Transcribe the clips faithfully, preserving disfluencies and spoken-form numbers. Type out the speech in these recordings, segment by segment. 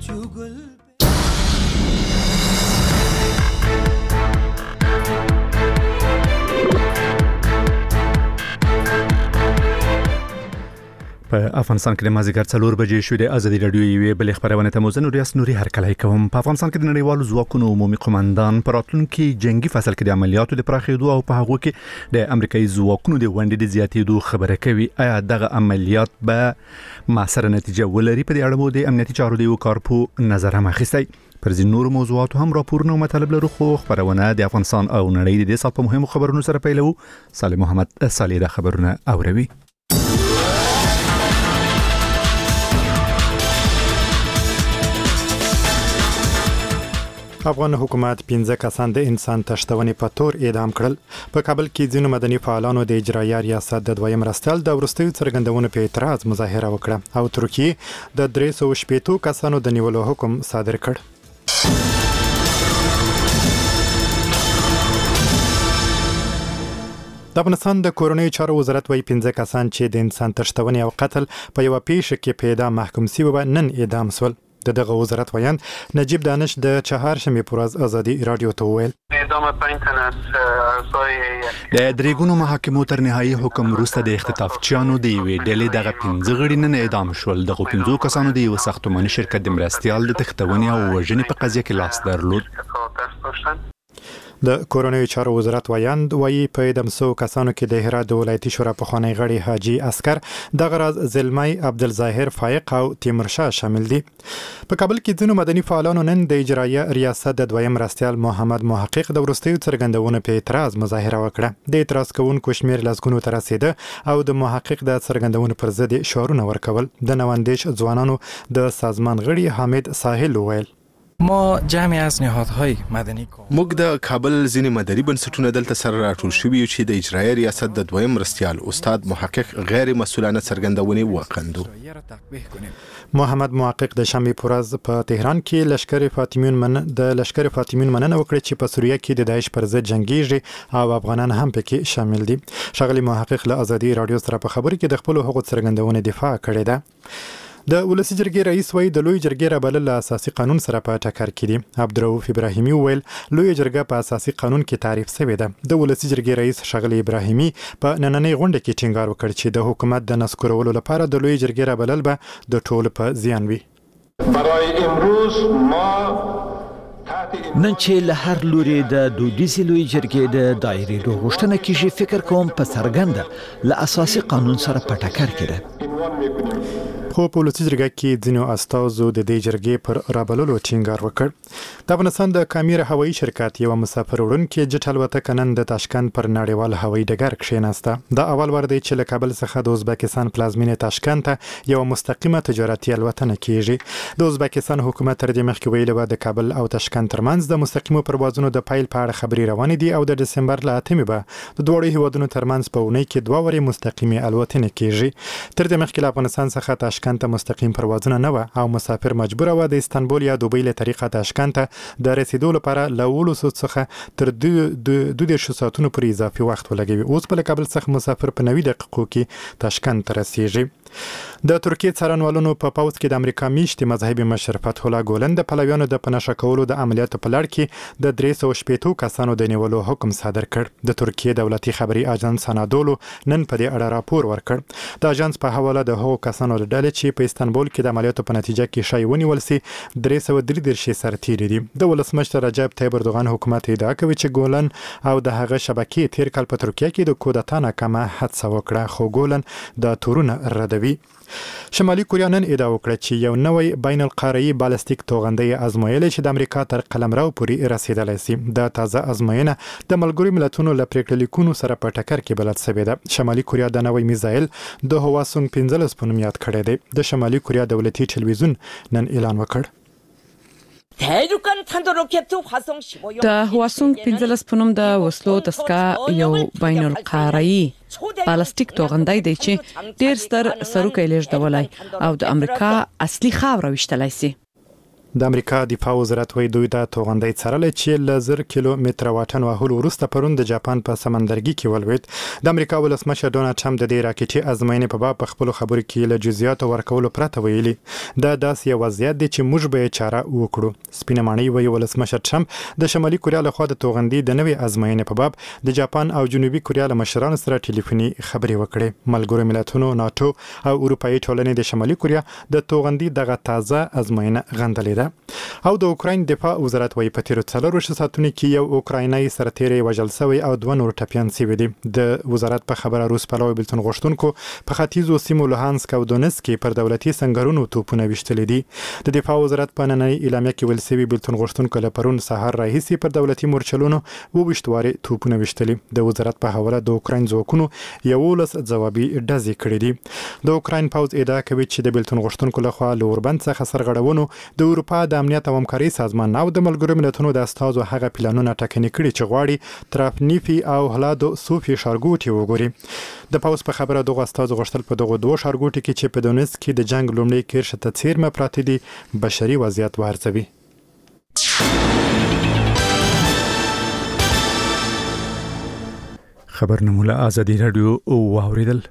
په افغانستان کې د مازیګر څلور بجې شوې د ازادي رادیو یوې بلې خبرونه ته موزن ریاست نوري هرکلی کوم. په افغانستان کې د نړیوالو ځواکونو عمومي قومندان په راتلونکي جنگي فصل کې د عملیاتو د پراخېدو او په هغه کې د امریکایي ځواکونو د ونډې د زیاتېدو خبره کوي. آیا دغه عملیات به موثره نتیجه ولري؟ په دې اړه مو د امنیتي چارو د یو کارپو نظر هم اخیستی. پر ځینو نورو موضوعاتو هم راپورونه او مطالب لرو، خو خبرونه د افغانستان او نړۍ د دې سات په مهمو خبرونو سره پیلو. صالح محمد صالح د خبرونه اوروي. افغان حکومت پنځه کسان د انسان تښتونې په تور اعدام کړل. په کابل کې ځینو مدني فعالانو د اجرایه ریاست د دویم مرستیال د وروستیو څرګندونو په اعتراض مظاهره وکړه او ترکیه د درې سوه شپېتو کسانو د نیولو حکم صادر کړ. د افغانستان د کورنیو چارو وزارت وايي پنځه کسان چې د انسان تښتونې او قتل په یوه پیښه کې په اعدام محکوم شوي نن اعدام شول. د دغه وزارت ویاند نجیب دانش د چهارشنبې پر ورځ ازادي رادیو ته وویل د درېګونو محاکمو تر نهایي حکم وروسته د اختطافچیانو د یوې ډلې دغه پنځه غړي نن اعدام شول. دغه پنځو کسانو د یو ساختماني شرکت د مرستیال د تښتونې او وژنې په قضیه کې لاس درلود. د کورنیو چارو وزارت ویاند وایي په اعدام شوو کسانو کې د هرات د ولایتي شورا پخوانی غړي حاجي عسکر، دغه راز زلمی عبدالظاهر فایق او تیمورشاه شامل دي. په کابل کې ځینو مدني فعالانو نن د اجرایه ریاست د دویم مرستیال محمد محقق د وروستیو څرګندونو په اعتراض مظاهره وکړه. د اعتراض کوونکو شمېر لسګونو ته رسېده او د محقق د څرګندونو پر ضد شعارونه ورکول. د نواندیش ځوانانو د سازمان غړي حامد ساحل وویل ما جمعی از نهادهای مدنی موږ د کابل ځینې مدني بنسټونه دلته سره راټول شوي چې د اجرایه ریاست د دویم مرستیال استاد محقق غیر مسؤلانه څرګندونې وکړو. محمد محقق د شنبې پر ورځ په تهران کې لشکر فاطمیون من د لشکر فاطمیون مننه وکړه چې په سوریه کې د داعش پر ضد جنگیږي او افغانان هم پکې شامل دي. ښاغلي محقق له ازادي رادیو سره په خبرو کې د خپل حقوقو څرګندونې دفاع کړې ده. د ولسی جرګې رئیس وایي د لوی جرګې رابلل له اساسي قانون سره په ټکر کې دي. عبدالرؤف ابراهیمي وویل لوی جرګه په اساسي قانون کې تعریف شوې ده. د ولسی جرګې رئیس ښاغلي ابراهیمي په نننۍ غونډه کې ټینګار وکړ چې د حکومت د نسکورولو لپاره د لوی جرګې رابلل به د ټولو په زیان وي. برای امروز ما نن چې له هر لوري د دودیزې لوی جرګې د دایرې غوښتنه کیږي، فکر کوم په څرګنده له اساسي قانون سره په ټکر کې ده. خو په ولسی جرګه کې ځینو استازو د دې جرګې پر رابللو ټینګار وکړ. د افغانستان د کامیر هوایي شرکت یو مسافر وړونکي جټ الوتکه نن د تاشکند پر نړیوال هوایي ډګر کښېناسته. د اول وار دی چې له کابل څخه د ازبکستان پلازمینې تاشکند ته یو مستقیمه تجارتي الوتنه کیږي. د ازبکستان حکومت تر دې مخکې ویلي و د کابل او تاشکند ترمنځ د مستقیمو پروازونو د پیل په اړه خبرې روانې دي او د دسمبر له اتمې به د دواړو هیوادونو ترمنځ په اونۍ کې دوه وارې مستقیمې الوتنې کیږي. تر دې مخکې له افغانستان څخه تاشکند ته مستقیم پروازونه نه و او مسافر مجبور و د استانبول یا دوبۍ له طریقه تاشکند ته د رسیدو لپاره له ولوسو څخه تر دوه دېرش ساعتونو پورې اضافي وخت ولګوي. اوس په کابل څخه مسافر په نوي دقیقو کې تاشکند ته رسیږي. د ترکیې څارنوالانو په پاوځ کې د امریکا میشتي مذهبي مشر فتح الله ګولن د پلویانو د پناه کولو د عملیاتو په لړ کې د درې سوه شپېتو کسانو د نیولو حکم صادر کړ. د ترکیې دولتي خبري اژانس انادولو نن په دې اړه راپور ورکړ. د اژانس په حواله د هغو کسانو د ډلې چې په استانبول کې د عملیاتو په نتیجه کې شای ونیول سي درې سوه درې دېرش سرتیري دي. د ولسمشر رجب طیب اردوغان حکومت ادعا کوي چې ګولن او د هغه شبکې تیر کال په ترکیه کې د کودتا ناکامه هڅه وکړه، خو ګولن د تورونه ردوي. شمالي کوریا نن ادعا وکړه چې یو نوی بین القاروي بالستیک توغندی ازمویلی چې د امریکا تر قلمرو پورې رسیدلی سي. د تازه ازموینه د ملګرو ملتونو له پریکړه لیکونو سره په ټکر کې بلد شوې ده. شمالي کوریا د نوی میزایل د هواسونګ پنځلس په نوم یاد کړی دی. د شمالي کوریا دولتي ټلویزیون نن اعلان وکړ د هواسونګ پنځلس په نوم د وسلو دستګاه یو بین القاروي بالستیک توغندی دی چې ډیر ستر سروکی لیږدولی او د امریکا اصلي خاوره ویشتلی سي. د امریکا دفاع وزارت وایي دوی د توغندۍ څارلې چې له زر کیلومتر واټن وهلو وروسته پرون د جاپان په سمندرګي کې ولوېد. د امریکا ولسمشر ډونالد ټرمپ د دې راکټي ازموینې په باب په خپلو خبرو کې له جزئیاتو ورکولو پرته ویلي دا داسې یو وضعیت دی چې موږ به یې چاره وکړو. سپینه ماڼۍ وایي ولسمشر ټرمپ د شمالي کوریا لخوا د توغندۍ د نوې ازموینې په باب د جاپان او جنوبي کوریا له مشرانو سره ټلیفوني خبرې وکړې. ملګرو ملتونو، ناتو او اروپאי ټولنې د شمالي کوریا د توغندۍ دغه تازه ازموینه غندلې ده. او د اوکراین دفاع وزارت وایي په تیرو څلورو ساعتونو کې یو اوکراینایي سرتیری وژل شوی او دوه نور ټپیان شوي دي. د وزارت په خبره روس پلوي بلتون غوښتونکو په ختیځو سیمو لوهانسک او دونسک کې پر دولتي سنگرونو توپونه وشتلې دي. د دفاع وزارت په نننۍ اعلامیه کې ویل شوی بلتون غوښتونکو له پرون سهار راهیسې پر دولتي مورچلونو وویشتواري توپونه وشتلې. د وزارت په حواله د اوکراین ځواکونو یولس ځوابي ډزې کړې دي. د اوکراین پوځ ادعا کوي چې د بلتون غوښتونکو لخوا له اوربند څخه سرغړونو د اروپا د امنیت او همکارۍ سازمان او د ملګرو ملتونو د استازو هغه پلانونه ټاکنې کړي چې غواړي ترافنیفي او هلادو صوفي ښارګوټي وګوري. د پوځ په خبره دغه استازو غوښتل په دغه دوه ښارګوټي کې چې په دونسک کې د جنگ لومړی کرښه ته څیرمه پراته دي بشري وضعیت وارزوي. خبرنامه له آزادي رادیو او واوریدل.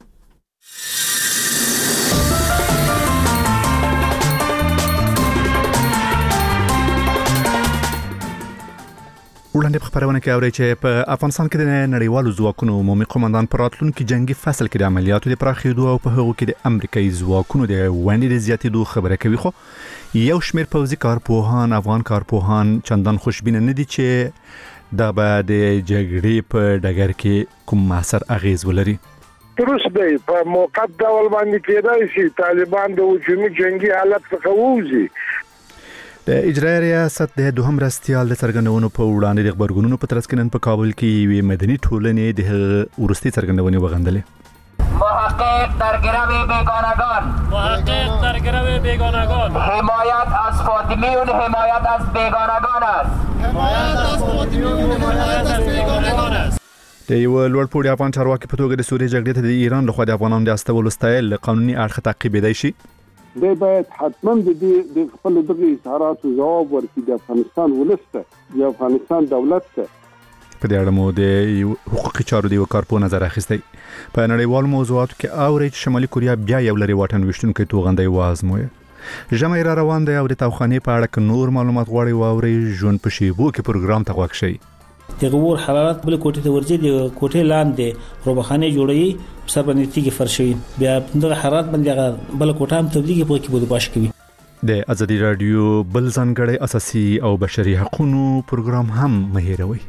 وړاندې په خبرونه کې اوري چې په افغانستان کې د نړیوالو ځواکونو عمومي قومندان پر راتلونکي جنگي فصل کې د عملیاتو د پراخېدو او په هغو کې د امریکایي ځواکونو د ونډې د زیاتېدو خبره کوي. خو یو شمېر پوځي کارپوهان افغان کارپوهان چندان خوشبینه نه دي چې دا به د جګړې په ډګر کې کوم اثر اغیز ولري. درست دی، په موقت ډول باندې کېدای شي طالبان د هجومي جنگي حالت څخه ووځي. د اجرایي ریاست د دوهم مرستیال د څرګندونو په وړاندې د خبرګونونو په ترڅ کې نن په کابل کې یوې مدني ټولنې د ورستي څرګندونې وغندلې. محقق در گرو بیگانگان محقق در گرو بیگانگان حمایت از فاطمیون حمایت از بیگانگان است حمایت از فاطمیون حمایت از بیگانگان است. د یو لوړ پوړي افغان چارواکي په توګه د سوریې جګړې ته د ایران لخوا د افغانانو د استولو ستایل قانوني اړخ تعقیبېدای شي. دی باید حتما د دې د خپل دغه اظهاراتو جواب ورکړي د افغانستان ولسته د افغانستان دولت ته. په دې اړه مو د حقوقي چارو د کارپو نظر اخیستی. په نړیوالو موضوعاتو کې اوري چې شمالي کوریا بیا یو لري واټن وشتونکو توغندۍ وازموي. ژمی را روان دی او د توخانې په اړه ک نور معلومات غواړي واوري ژوند په شیبو کې پروګرام ته غوښ شي. دغه ور حرارت بل کوټه ته ورځي د کوټه لاندې روبخانه جوړي په سبا نتیجه فرشوي بیا دغه حرارت باندې بل کوټه هم تبلیغ په کې بده باش کوي. د ازادي رادیو بل ځانګړی اساسي او بشري حقوقو پروګرام هم مهیروي.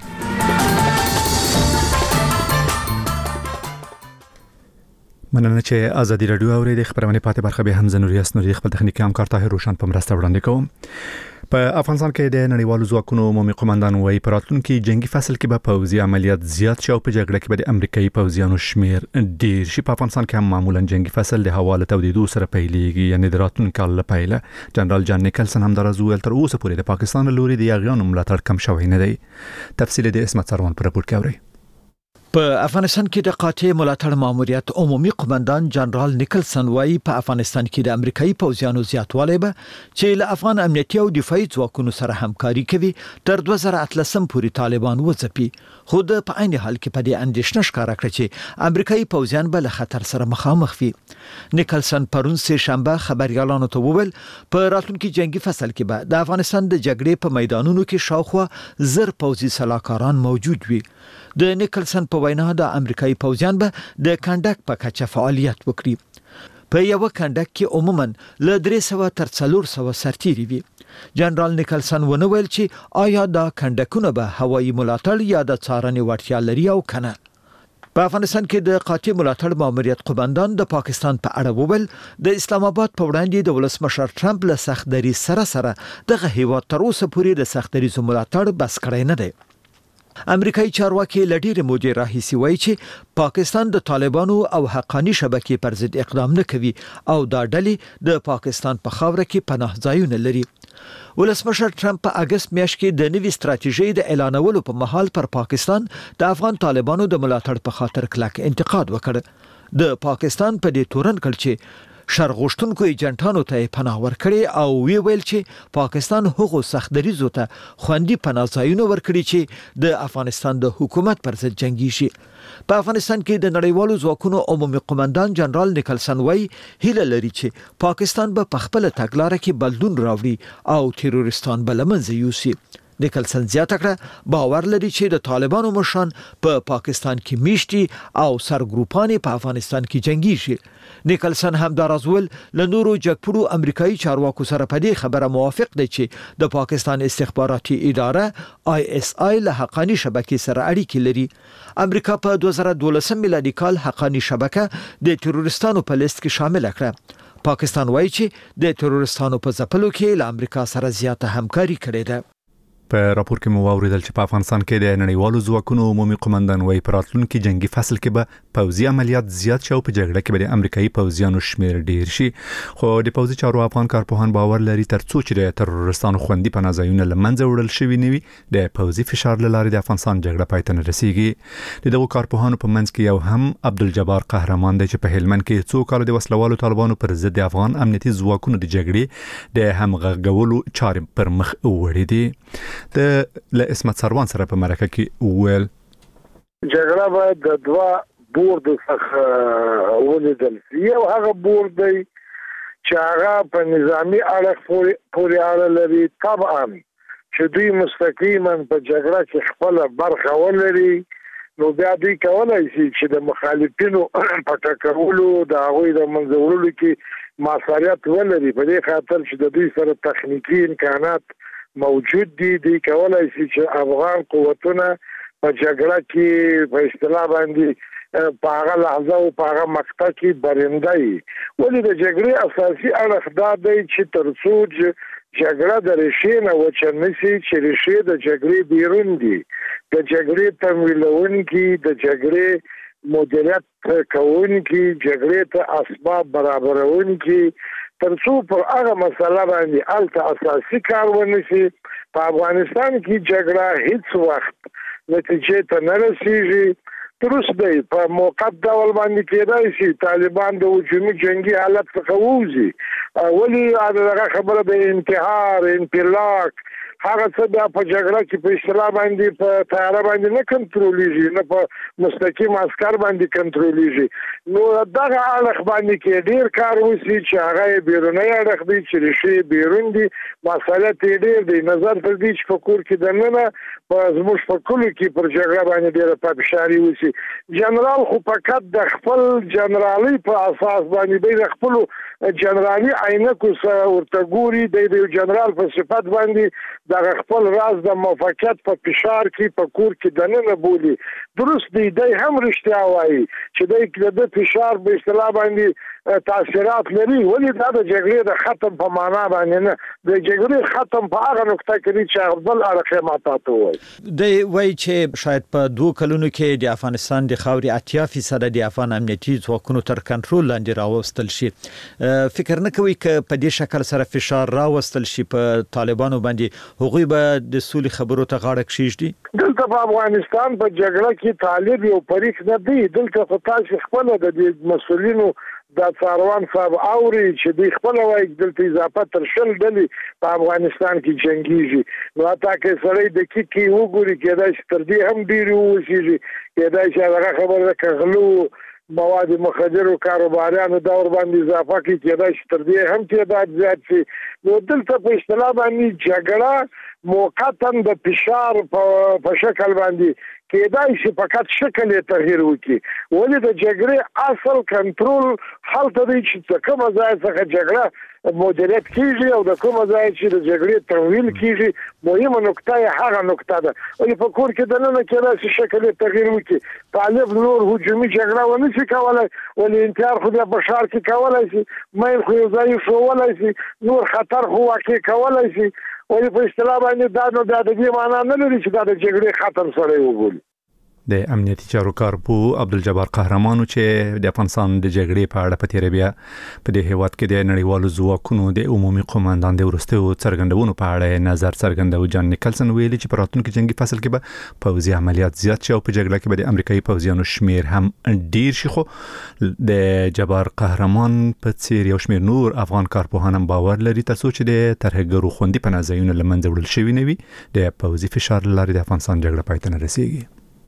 مننه چې ازادي رادیو اوري د خبرونه پاتې برخه به هم زنوریاس نوري خپل تخنیکی همکار طاهر روشن په مرسته وړاندې کوم. په افغانستان کې د نړیوالو ځواکونو عمومي قومندان وایي په راتلونکي جنگي فصل کې به پوځي عملیات زیات شي او په جګړه کې به د امریکایي پوځیانو شمیر ډیر شي. په افغانستان کې هم معمولا جنگي فصل د حواله تودیدو سره پیلېږي، یعنی د راتلونکي کال لپاره. جنرال جان نیکلسن هم درز ویل تر اوسه پورې د پاکستان لوري د یاغیانو ملاتړ کم شوی نه دی. تفصیل د اسمت سروان پر راپور کې اوري. په افغانستان کې د قاطع ملاتړ ماموریت عمومي قومندان جنرال نیکلسن وايي په افغانستان کې د امریکایي پوځیانو زیاتوالی به چې له افغان امنیتي او دفاعي ځواکونو سره همکاري کوي تر دوه زره اتلسم پورې طالبان وځپي. خو د په عین حال کې په دې اندېښنه ښکاره کړې چې امریکایي پوځیان به له خطر سره مخامخ وي. نیکلسن پرون سه شنبه خبريالانو ته وویل په راتلونکي جنگي فصل کې به د افغانستان د جګړې په میدانونو کې شاوخوا زر پوځي سلاکاران موجود وي. د نیکلسن په وینا د امریکایي پوځیان به د کندک په کچه فعالیت وکړي. په یو کندک کې عموما له درې سوه تر څلور سوه سرتیري وي. جنرال نیکلسن ونه ویل چې آیا دا کندکونه به هوایي ملاتړ یا د څارنې وړتیا لري او کنه. په افغانستان کې د قاطع ملاتړ ماموریت قومندان د پاکستان په اړه وویل د اسلام آباد په وړاندې د ولسمشر ټرمپ له سختدري سره سره دغه هیواد تر اوسه پورې د سختدري ملاتړ بس کړی نه دی. امریکایي چارواکي لډیر مودې راهیسي وایي چې پاکستان د طالبانو او حقانی شبکې پر ضد اقدام نه کوي او دا ډلې د پاکستان په خاوره کې پناه ځایونه لري. ولسمشر ټرمپ په اگست میاشت کې د نوې ستراتیژۍ د اعلانولو په مهال پر پاکستان د افغان طالبانو د ملاتړ په خاطر کلک انتقاد وکړ. د پاکستان په دې تورن کړ چې شرغوشتونکو ایجنټانو ته پناه ورکړي او وی ویل چې پاکستان هغو سختدریزو ته خوندي پناه ځایونه ورکړي چې د افغانستان د حکومت پر ضد جنگي شي. په افغانستان کې د نړیوالو ځواکونو عمومي قومندان جنرال نیکلسن وای هیله لري چې پاکستان به په خپل تګلارې کې بدلون راوړي او تروریستان به له منځه یوسي. نیکلسن زیاته کړه باور لري چې د طالبانو مشران په پا پاکستان کې میشتي او سرګروپانې په افغانستان کې جنگي شي. نیکلسن هم دا رازول له نورو جګپړو امریکایي چارواکو سره په دې خبره موافق دی چې د پاکستان استخباراتي اداره آی اس آی له حقانی شبکې سره اړیکې لري. امریکا په دوه زره دولسم میلادي کال حقانی شبکه د تروریستانو په لیست کې شامل کړه. پاکستان وایي چې د تروریستانو په ځپلو کې له امریکا سره زیاته همکاري کړې ده. په راپور کې مو واوریدل چې په افغانستان کې د نړیوالو ځواکونو عمومي قومندان وایي په راتلونکي جنگي فصل کې به پوځي عملیات زیات شي او په جګړه کې به د امریکایي پوځیانو شمیر ډیر شي. خو د پوځي چارو افغان کارپوهان باور لري ترڅو چې د تروریستانو خوندي پناه ځایونه له منځه وړل شوي نه وي د پوځي فشار له لارې د افغانستان جګړه پای ته نه رسیږي. د دغو کارپوهانو په منځ کې یو هم عبدالجبار قهرمان دی چې په هلمند کې څو کال د وسلوالو طالبانو پر ضد د افغان امنیتي ځواکونو د جګړې د همغږولو چارې پر مخ وړي دي. د له اسمت سروان سره په مرکه کې ویل جګړه به د دوا بورد څخه ولیدل یو هغه بورد دی چې هغه په نظامی اړخ پورې اړه لري. طبعا چې دوی مستقیما په جګړه کې خپل برخه ولري نو بیا دوی کولای شي چې د مخالفینو په ټکرولو د هغوی د منځورولو کې مؤثریت ولري. په دې خاطر چې د دوی سره تخنیکی امکانات موجود دي دی کولای شي چې افغان قوتونه په جګړه کې په اصطلاح باندې په هغه لحظه او په هغه مقطع کې برنده وي. ولې د جګړې اساسي اړخ دا دی چې ترڅو جګړه د ریښې نه وچه نشي چې ریښې د جګړې بیرون دي د جګړې تمویلونکي د جګړې مدیریت کوونکي جګړې ته اسباب برابرونکي ترڅو پر هغه مسله باندې الته اساسي کار ونشي په افغانستان کې جګړه هیڅ وخت نتیجې ته نه رسیږي. درست دی په موقت ډول باندې کېدای شي طالبان د هجومي جنگي حالت څخه ووځي ولې هغه خبره د انتحار انفلاک هغه څه د په جګړه کې په اصطلاح باندې په تیاره باندې نه کنټرولېږي نه په مستقیم عسكر باندې کنټرولېږي. نو دغه اړخ باندې کې ډیر کار وشي چې هغه بیرونی اړخ دی چې ریښې بیرون دي مسالې ته ډیر دی نظر تر دې چې په کور کې دننه په زموږ په کلو کې پر جګړه باندې ډیر په فشاري وشي. جنرال خو فقط د خپل جنرالي په اساس باندې د خپل جنرالي عینکو سره ورته ګوري د جنرال په صفت باندې د خپل راز د موافقت په فشار کې په کور کې دننه بولی. درست دی د هم رښتیا وایي چې د فشار په اصطلاح باندې تاثیرات لري. ولې دا د جګړې د ختم په معنا باندې نه د جګړې ختم په هغه نقطه کې چې بل اړخ ماته وایي. د وایي چې شاید په دوه کلونو کې د افغانستان د خاورې اتیا فیصد د افغان امنیتي ځواکونو تر کنټرول لاندې راوستل شي. فکر نه کوي چې په دې شکل سره فشار راوستل شي په طالبانو باندې هغوی به د سولې خبرو ته غاړه کېږدي. دلته په افغانستان په جګړه کې طالب یو پریک نه دی. دلته خو تاسو خپل د مسؤلینو د څاروان صاحب اوري چې دوی خپل وایي دلته اضافه تر شل ډلې په افغانستان کې جنگيږي. نو اته کې سړی د کی کی وګوري کېدای شي تر دې هم ډیر وشي کېدای شي هغه خبره کغلو مواد مخدر او کاروباریانو دور باندې اضافه کې کېدای شي تر دې هم تعداد زیات شي. نو دلته په اصطلاح باندې جګړه موقتا د فشار په شکل باندې کېدای شي فقط شکل یې تغییر وکړي. ولې د جګړې اصل کنټرول هلته دی چې کومه ځای څخه جګړه مدیریت کیږي او د کومه ځای چې د جګړې تمویل کیږي مهمه نقطه یې هغه نقطه ده. ولې په کور کې دننه کېدای شي شکل یې تغییر وکړي. طالب نور هجومي جګړه ونه شي کولای ولې انتحار خو بیا په ښار کې کولای شي میل خو یو ځای ښوولی شي نور خطر خو واقع کولای شي. ولې په اصطلاح باندې دا نو دا د دې معنا نه لري چې دا د جګړې خطر سره وګوري. د امنیتي چارو کارپو عبدالجبار قهرمانو چې د افغانستان د جګړې په اړه په تیر بیا په دې هیواد کې د نړیوالو ځواکونو د عمومي قوماندان د ورستیو څرګندونو په اړه نظر څرګندو. جان نیکلسن ویلي چې په راتلونکي جنگي فصل کې به پوځي عملیات زیات شي او په جګړه کې به د امریکایي پوځیانو شمیر هم ډیر شي. خو د جبار قهرمان په څیر یو شمیر نور افغان کارپوهان هم باور لري ترڅو چې د ترهګرو خوندي پناه ځایونه له منځه وړل شوي نه وي د پوځي فشار له لارې د افغانستان جګړه پای ته نه رسیږي.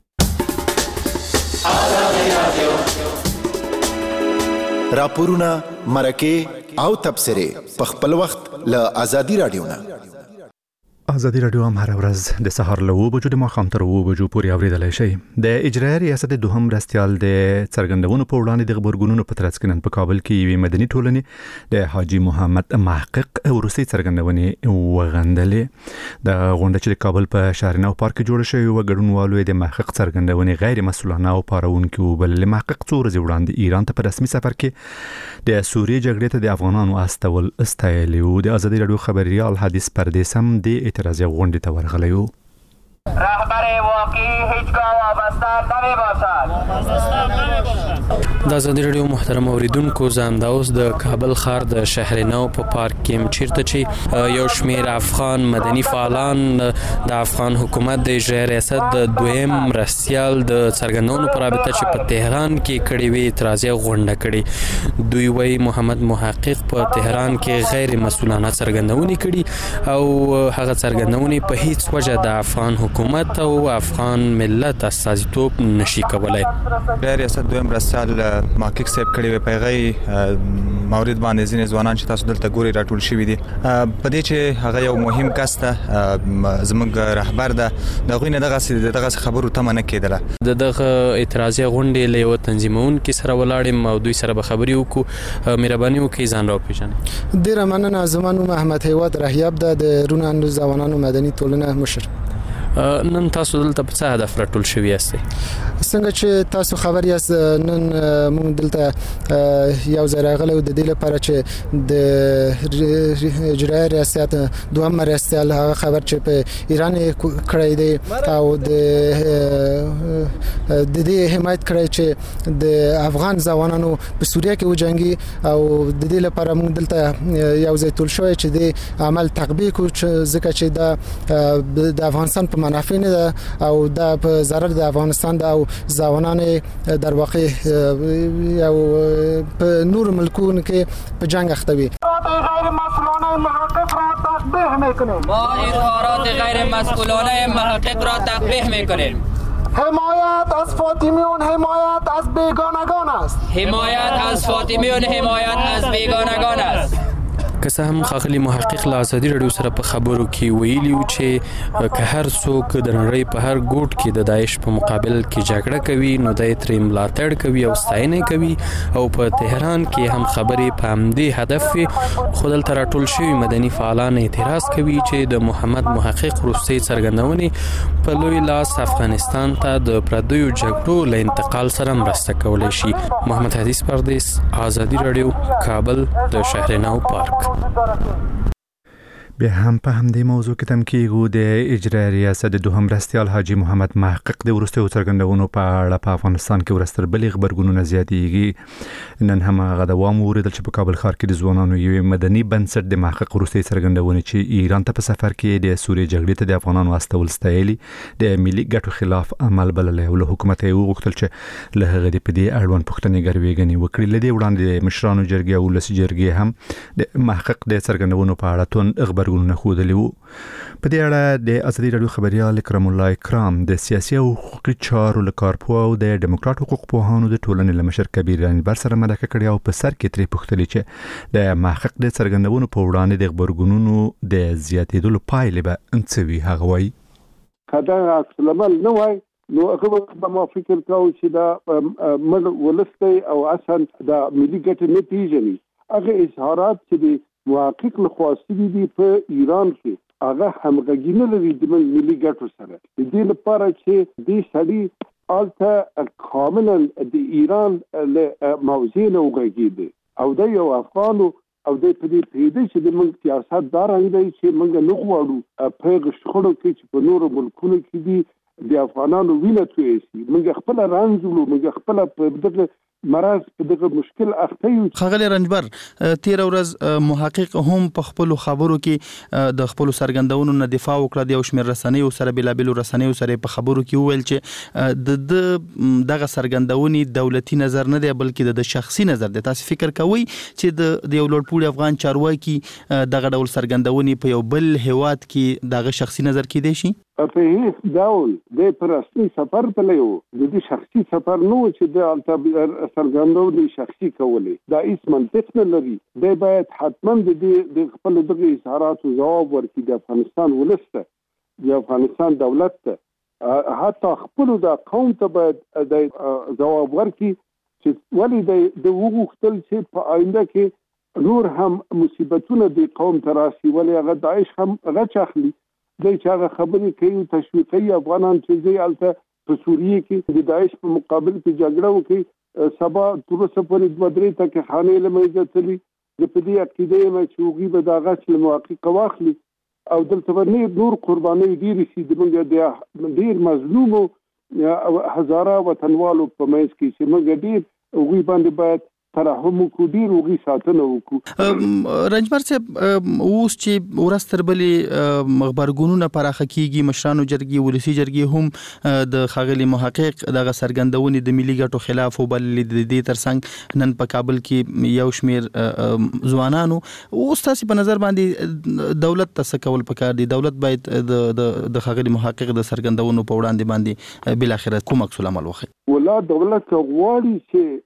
راپورونه مرکه او تبصره په خپل وخت له ازادي رادیو نه. ازادي رادیو هم هر ورځ د سهار له اوه بجو د ماښام تر اوه بجو پورې اوریدلای شئ. د اجرایي ریاست دوهم مرستیال د څرګندونو په وړاندې د غبرګونونو په ترڅ کې نن په کابل کې یوې مدني ټولنې د حاجي محمد محقق وروستۍ څرګندونې وغندلې. د غونډه چې د کابل په شهرنو پارک کې جوړه شوې و ګډونوالو د محقق څرګندونې غیر مسؤلانه او پارونکي وبللې. محقق څو ورځې وړاندې ایران ته په رسمي سفر کې د سوریې جګړې ته د افغانانو استول استایلی و. د ازادي رادیو خبريال حدیث پردیس هم د اعتراضي غونډې ته ورغلی و. رهبر واقعی هیچگاه وابسته نمی باشد. د ازادي رادیو محترم اوریدونکو زم دا اوس د کابل ښار د شهرنو په پارک کې چیرته چې یو شمیر افغان مدني فعالان د افغان حکومت د اجرایي ریاست د دویم مرستیال د څرګندونو پر رابطه چې په تهران کې کړي وی اعتراضي غونډه کړي. دوی وی محمد محقق په تهران کې غیر مسؤلانه څرګندونې کړي او هغه څرګندونې په هیڅ وجه د افغان حکومت او افغان ملت استازیتوب نشي کولای. د ریاست دویم مرستیال محقق صاحب کړي وی پیغای مورید باندې ځینې ځوانان چې تاسو دلته ګوري راټول شوي دي په دې چې هغه یو مهم کس ته زموږ رهبر ده دغه نه دغه دغه خبرو ته منه کېدله. دغه اعتراضي غونډې له یو تنظیمون کې سره ولاړم او دوی سره به خبري وکړو. مهرباني وکړئ ځان راوپېژنئ. ډیر مننه. زمانو محمد هیواد رهیب ده د رونان ځوانانو مدني ټولنه مشر. نن تاسو دلته په څه هدف راټول شوي یاستئ؟ څنګه چې تاسو خبر یاست نن موږ دلته یو ځای راغلو د دې لپاره چې د اجرایي ریاست دوهم مرستیال هغه خبر چې په ایران کړی دی او د د دې حمایت کړی چې د افغان ځوانانو په سوریه کې وجنګي او د دې لپاره موږ دلته یو ځای ټول شوی چې د عمل تطبیق وکړو ځکه چې دا د افغانستان په منافع نه ده او دا په ضرر د افغانستان ده او ځوانان در واقع یو په نور ملکونو کې په جنگ اخته وي. غیر مسئولانه محقق را تقبیح میکنیم. ما اظهارات غیر مسئولانه محقق را تقبیح میکنیم. حمایت از فاطمیون حمایت از بیگانگان است. حمایت از فاطمیون حمایت از بیگانگان است. که څه هم ښاغلي محقق له ازادي رادیو سره په خبرو کې ویلي و چې که هر څوک د نړۍ په هر ګوټ کې د داعش په مقابل کې جګړه کوي نو د ترې ملاتړ کوي او ستاینه کوي او په تهران کې هم خبرې په همدې هدف وي. خو دلته راټول شوي مدني فعالان اعتراض کوي چې د محمد محقق وروستۍ څرګندونې په لوی لاس افغانستان ته د پردیو جګړو له انتقال سره مرسته کولی شي. محمد حدیث پردیس، ازادي رادیو، کابل، د شهرنو پارک. به هم په همدې موضوع کې تم کېږو. د اجرایي ریاست د دوهم مرستیال حاجي محمد محقق د وروستیو څرګندونو په اړه په افغانستان کې ورستر بلې غبرګونونه زیاتېږي. نن هم هغه دوام وریدل چې په کابل ښار کې د ځوانانو یوې مدني بنسټ د محقق وروستۍ څرګندونې چې ایران ته په سفر کې د سوریې جګړې ته د افغانانو استول ستایلي د ملي ګټو خلاف عمل بللی او له حکومت یې وغوښتل چې له هغه د په دې اړوند پوښتنې ګروېږنې وکړي. له دې وړاندې مشرانو جرګې او ولسي جرګې هم د محقق د څرګندونو په اړه توند غبرګونونه ښودلي وو. په دې اړه د ازادي رادیو خبريال اکرم الله اکرام د سیاسي او حقوقي چارو له کارپوه او د ډیموکرات حقوق پوهانو د ټولنې له مشر کبیر رنجبر سره مرکه کړې او په سر کې ترې پوښتلې چې د محقق د څرګندونو په وړاندې د غبرګونونو د زیاتېدلو پایلې به څه وي. هغه وایي کدا عکس العمل نه وای نو هغه به ما فکر کاوه چې دا مل ولستي او اصل دا ملي ګټه نه پیژني. هغه اظهارات چې محقق له خواستی دي په ایران کې هغه همغږي نه لري د ملي ګټو سره. د دې لپاره چې د سړي الته کاملا د ایران له موضوع نه وګرځي او د یو افغانو او د پدې پیډه چې د ملک سیاست دار دی چې موږ نه غواړو په غشخړو کې چې په نورو ملکونو کې دي د افغانانو وینه توی شي موږ خپل رانځو موږ خپل په دغه مرز په دغه مشکل اخته یو. خغلی رنجبر تیر ورځ محقق هم په خپل خبرو کې د خپل سرګندونو نه دفاع وکړه د یو شمېر رسنیو سره بلابل رسنیو سره په خبرو کې ویل چې د دغه سرګندونې دولتي نظر نه دی بلکې د شخصي نظر دی. تاسو فکر کوئ چې د یو لوړپوړي افغان چارواکي دغه ډول سرګندونې په یو بل هیواد کې دغه شخصي نظر کې دی شي؟ په هیڅ ډول د پرستی سفر په لیو د دې شخصي سفر نو چې د الټا سرګندونې شخصي کولې دا هیڅ منطق نه لري. د باید حتما د دې د خپل دغه اظهاراتو جواب ورکړي د افغانستان ولسته د افغانستان دولت ته حتی خپل د قوم ته باید د جواب ورکړي چې ولې د وغوښتل چې په آینده کې نور هم مصیبتونه د قوم ته راسي ولې هغه داعش هم غچ اخلي د چا خبرې کوي تشویقي افغانان چې ځي الته په سوریه کې د داعش په مقابل کې جګړه وکړي سبا ترڅه پورې د مدري ته کې خانې لمېږي تللی د پدې عقیده مې چې وګي به دا غچ له محقق واخلي او دلته باندې نور قرباني ډیر شي د موږ ډیر مظلوم او هزاره وطنوالو په منځ کې چې موږ ډیر وګي باندې باید ترحم کو ډیر وګي ساتنه وکړو. رنجبر صاحب اوس چې ورستر بلې مخبرګونونه پراخه کیږي مشرانو جرګي ولسی جرګي هم د خاغلی محقق دغه سرګندونې د ملي ګټو خلاف وبل د دې ترڅنګ نن په کابل کې یو شمیر ځوانانو اوس تاسو په نظر باندې دولت تاسو کول پکار دي دولت باید د د خاغلی محقق د سرګندونو په وړاندې باندې بل اخر کوم عکس العمل وکړي ولا دولت غواړي چې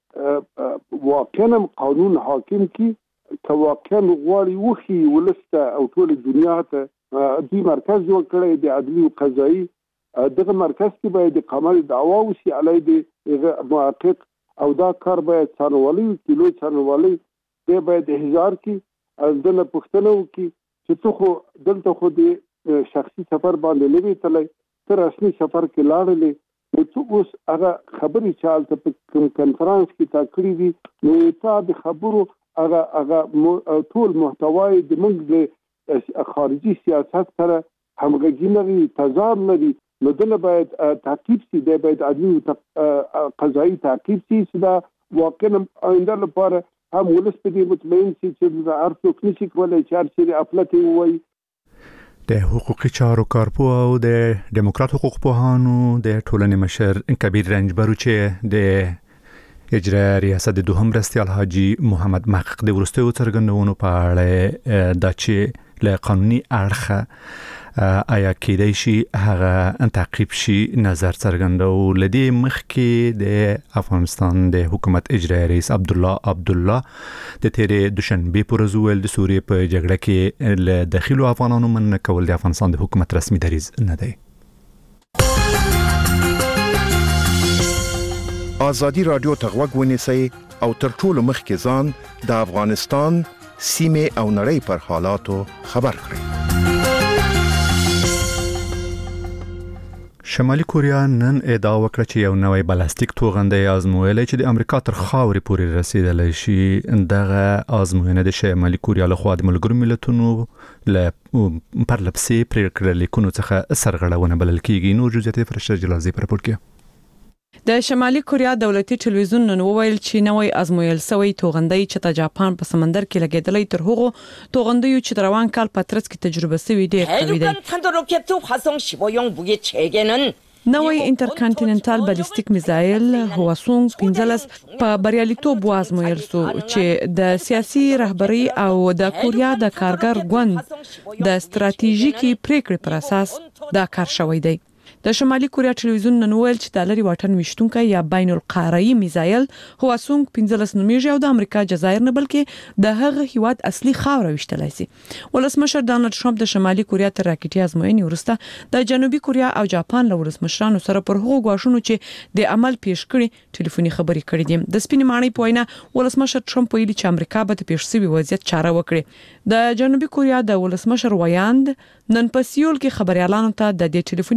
واقعا قانون حاکم کی که واقعا غواړي وخی ولسته او ټول دنیا ته د مرکز جوړ کړي د عدلي او قضایي دغه مرکز کې باید قامل دعوا وشي علی د محقق او دا کار باید څارولي کیلو څارولي د باید احزار کی ځنه پښتنو کی چې ته خو دلته خو د شخصي سفر باندې لوي تلای تر اصلي سفر کې لاړلې نو څه اوس هغه خبرې چالت په کنفرانس کې تا کړی دي نو تا د خبرو هغه هغه ټول محتوای د موږ د خارجي سیاست سره همغږي لري تضاد لري نو دله باید تعقیب شي د باید عدلي قضایي تعقیب شي چې دا واقعا آینده لپاره هم ولس په دې مطمئن شي چې د هر څوک نشي کولای چې هر څه افلته وایي. د حقوقي چارو کارپوه او د دموکرات حقوق پوهانو د ټولنې مشر کبیر رنجبر چې د اجرا ریاست دوهم مرستیال حاجی محمد محقق د ورستیو څرګندونو په اړه د چې له قانوني اړخه آیا کېدای شي هغه تعقیب شي نظر څرګندو لدی مخکې د افغانستان د حکومت اجرا رئیس عبد الله عبد الله د تیرې دوشنبه پر ورځ ول د سوریې په جګړه کې له داخلو افغانانو مننه کول د افغانستان د حکومت رسمي دریض نه دی. آزادی رادیو ته غوږ ونیسئ او تر ټولو مخکې ځان د افغانستان سیمه او نړۍ پر حالاتو خبر کړئ. شمالي کوریا نن ادعا وکړه چې یو نوې بالستیک توغندۍ ازمویلې چې د امریکا تر خاورې پورې رسیدلی شي دغه ازموینه د شمالي کوریا لخوا د ملګرو ملتونو له پرلپسې پریکړه لیکونو څخه سرغړونه بلل کیږي. نور جزئیات فرشته جلازي پر رپورت کې د شمالي کوریا دولتي ټلویزیون نن وویل چې نوې ازمویل سوی توغندۍ چې د جاپان په سمندر کې لګیدلې تر هغه توغندیو چې روان کال په ترڅ کې تجربه شوې ډېر قوي دي. نوې انټرکانټیننټال بالستیک میزایل هواسونګ پنځلس په بریالیتوب وازمویل شو چې د سیاسي رهبری او د کوریا د کارګر ګوند د ستراتیژیکي پریکړې پر اساس دا کار شوی دی. د شمالي کوریا ټلویزیون نن ویل چې د لری واټن وشتونکو یا بین القاره‌ای میزایل هواسونګ پنځلس نومیږي او د امریکا جزایر نه بلکې د هغه هیواد اصلي خاور وشتلای شي. ولسمشر ډانلډ ټرمپ د شمالي کوریا تر راکټي ازموینې ورسته د جنوبي کوریا او جاپان له ولسمشرانو سره پر هغو غواړو چې د عمل پیش کړي ټلیفوني خبرې کړې دي. د سپینې ماڼۍ په وینا ولسمشر ټرمپ ویلي چې امریکا به د پیښ شوی وضعیت چاره وکړي. د جنوبي کوریا د ولسمشر ویاند نن په سیول کې خبريالانو ته د دې ټلیفوني مکالمې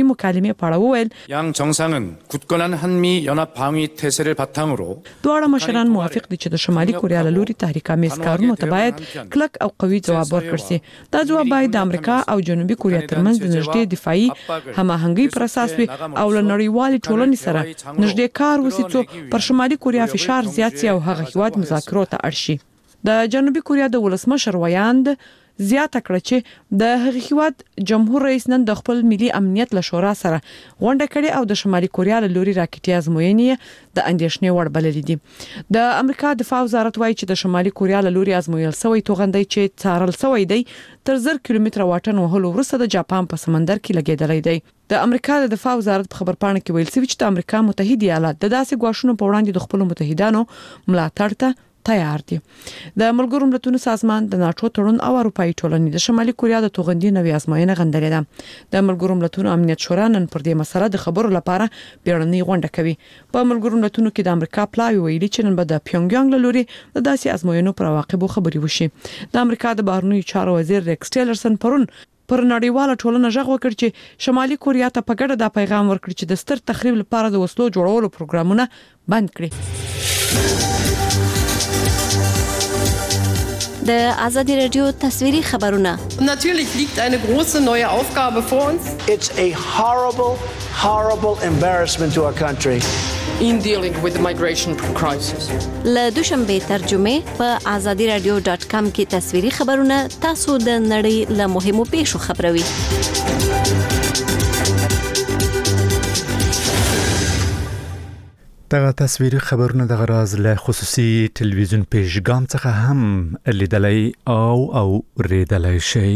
په اړه وویل 양 정상은 굳건한 한미 연합 방위 태세를 바탕으로 دواړه مشران موافق دي چې د شمالي کوریا له لوري تحریک آمیز کارونو ته باید کلک او قوي ځواب ورکړي شي. دا ځواب باید د امریکا او جنوبي کوریا ترمنځ د نږدې دفاعي هماهنګي پر اساس وي او له نړیوالې ټولنې سره نږدې کار وشي چې پر شمالي کوریا فشار زیات شي او هغه هیواد مذاکرو ته اړ شي. د جنوبي کوریا د ولسمشر ویاند زیاته کړه چې د هغه هیواد جمهور رئیس نن د خپل ملي امنیت له شورا سره غونډه کړې او د شمالي کوریا له لوري راکټي ازموینې د اندېښنې وړ بللې دي. د امریکا دفاع وزارت وایي چې د شمالي کوریا له لوري ازمویل شوی توغندۍ چې څارل شوی دی تر زر کیلومتره واټن وهلو وروسته د جاپان په سمندر کې لګیدلی دی. د امریکا د دفاع وزارت په خبرپاڼه کې ویل شوی چې د امریکا متحده ایالات د داسې غواښونو په وړاندې د خپل متحدانو ملاتړ ته تیار دي. د ملګرو ملتونو سازمان د ناتو تړون او اروپאי ټولنې د شمالي کوریا د توغندي نوې ازموینه غندلې ده. د ملګرو ملتونو امنیت شورا نن پر دې مسله د خبرو لپاره بیړنۍ غونډه کوي. په ملګرو ملتونو کې د امریکا پلاوی ویلي چې نن به د پیونګیانګ له لوري د داسې ازموینو پر عواقبو خبري وشي. د امریکا د بهرنیو چارو وزیر ریکس ټیلرسن پرون پر نړیواله ټولنه ژغ وکړ چې شمالي کوریا ته په ګډه دا پیغام ورکړي چې د ستر تخریب لپاره د وسلو جوړولو پروګرامونه بند کړي. د ازادي رادیو تصویري خبرونه. Natürlich liegt eine große neue Aufgabe vor uns. It's a horrible, horrible embarrassment to our country. In dealing with the migration crisis. له دوشنبه ترجمه په ازادي رادیو ډاټ کام کې تصویري خبرونه تاسو د نړۍ له مهمو پیښو خبروي. دغه تصویري خبرونه د غراز له خصوصي ټلویزیون پیشګام څخه هم لیدلای او او ریدلای شي.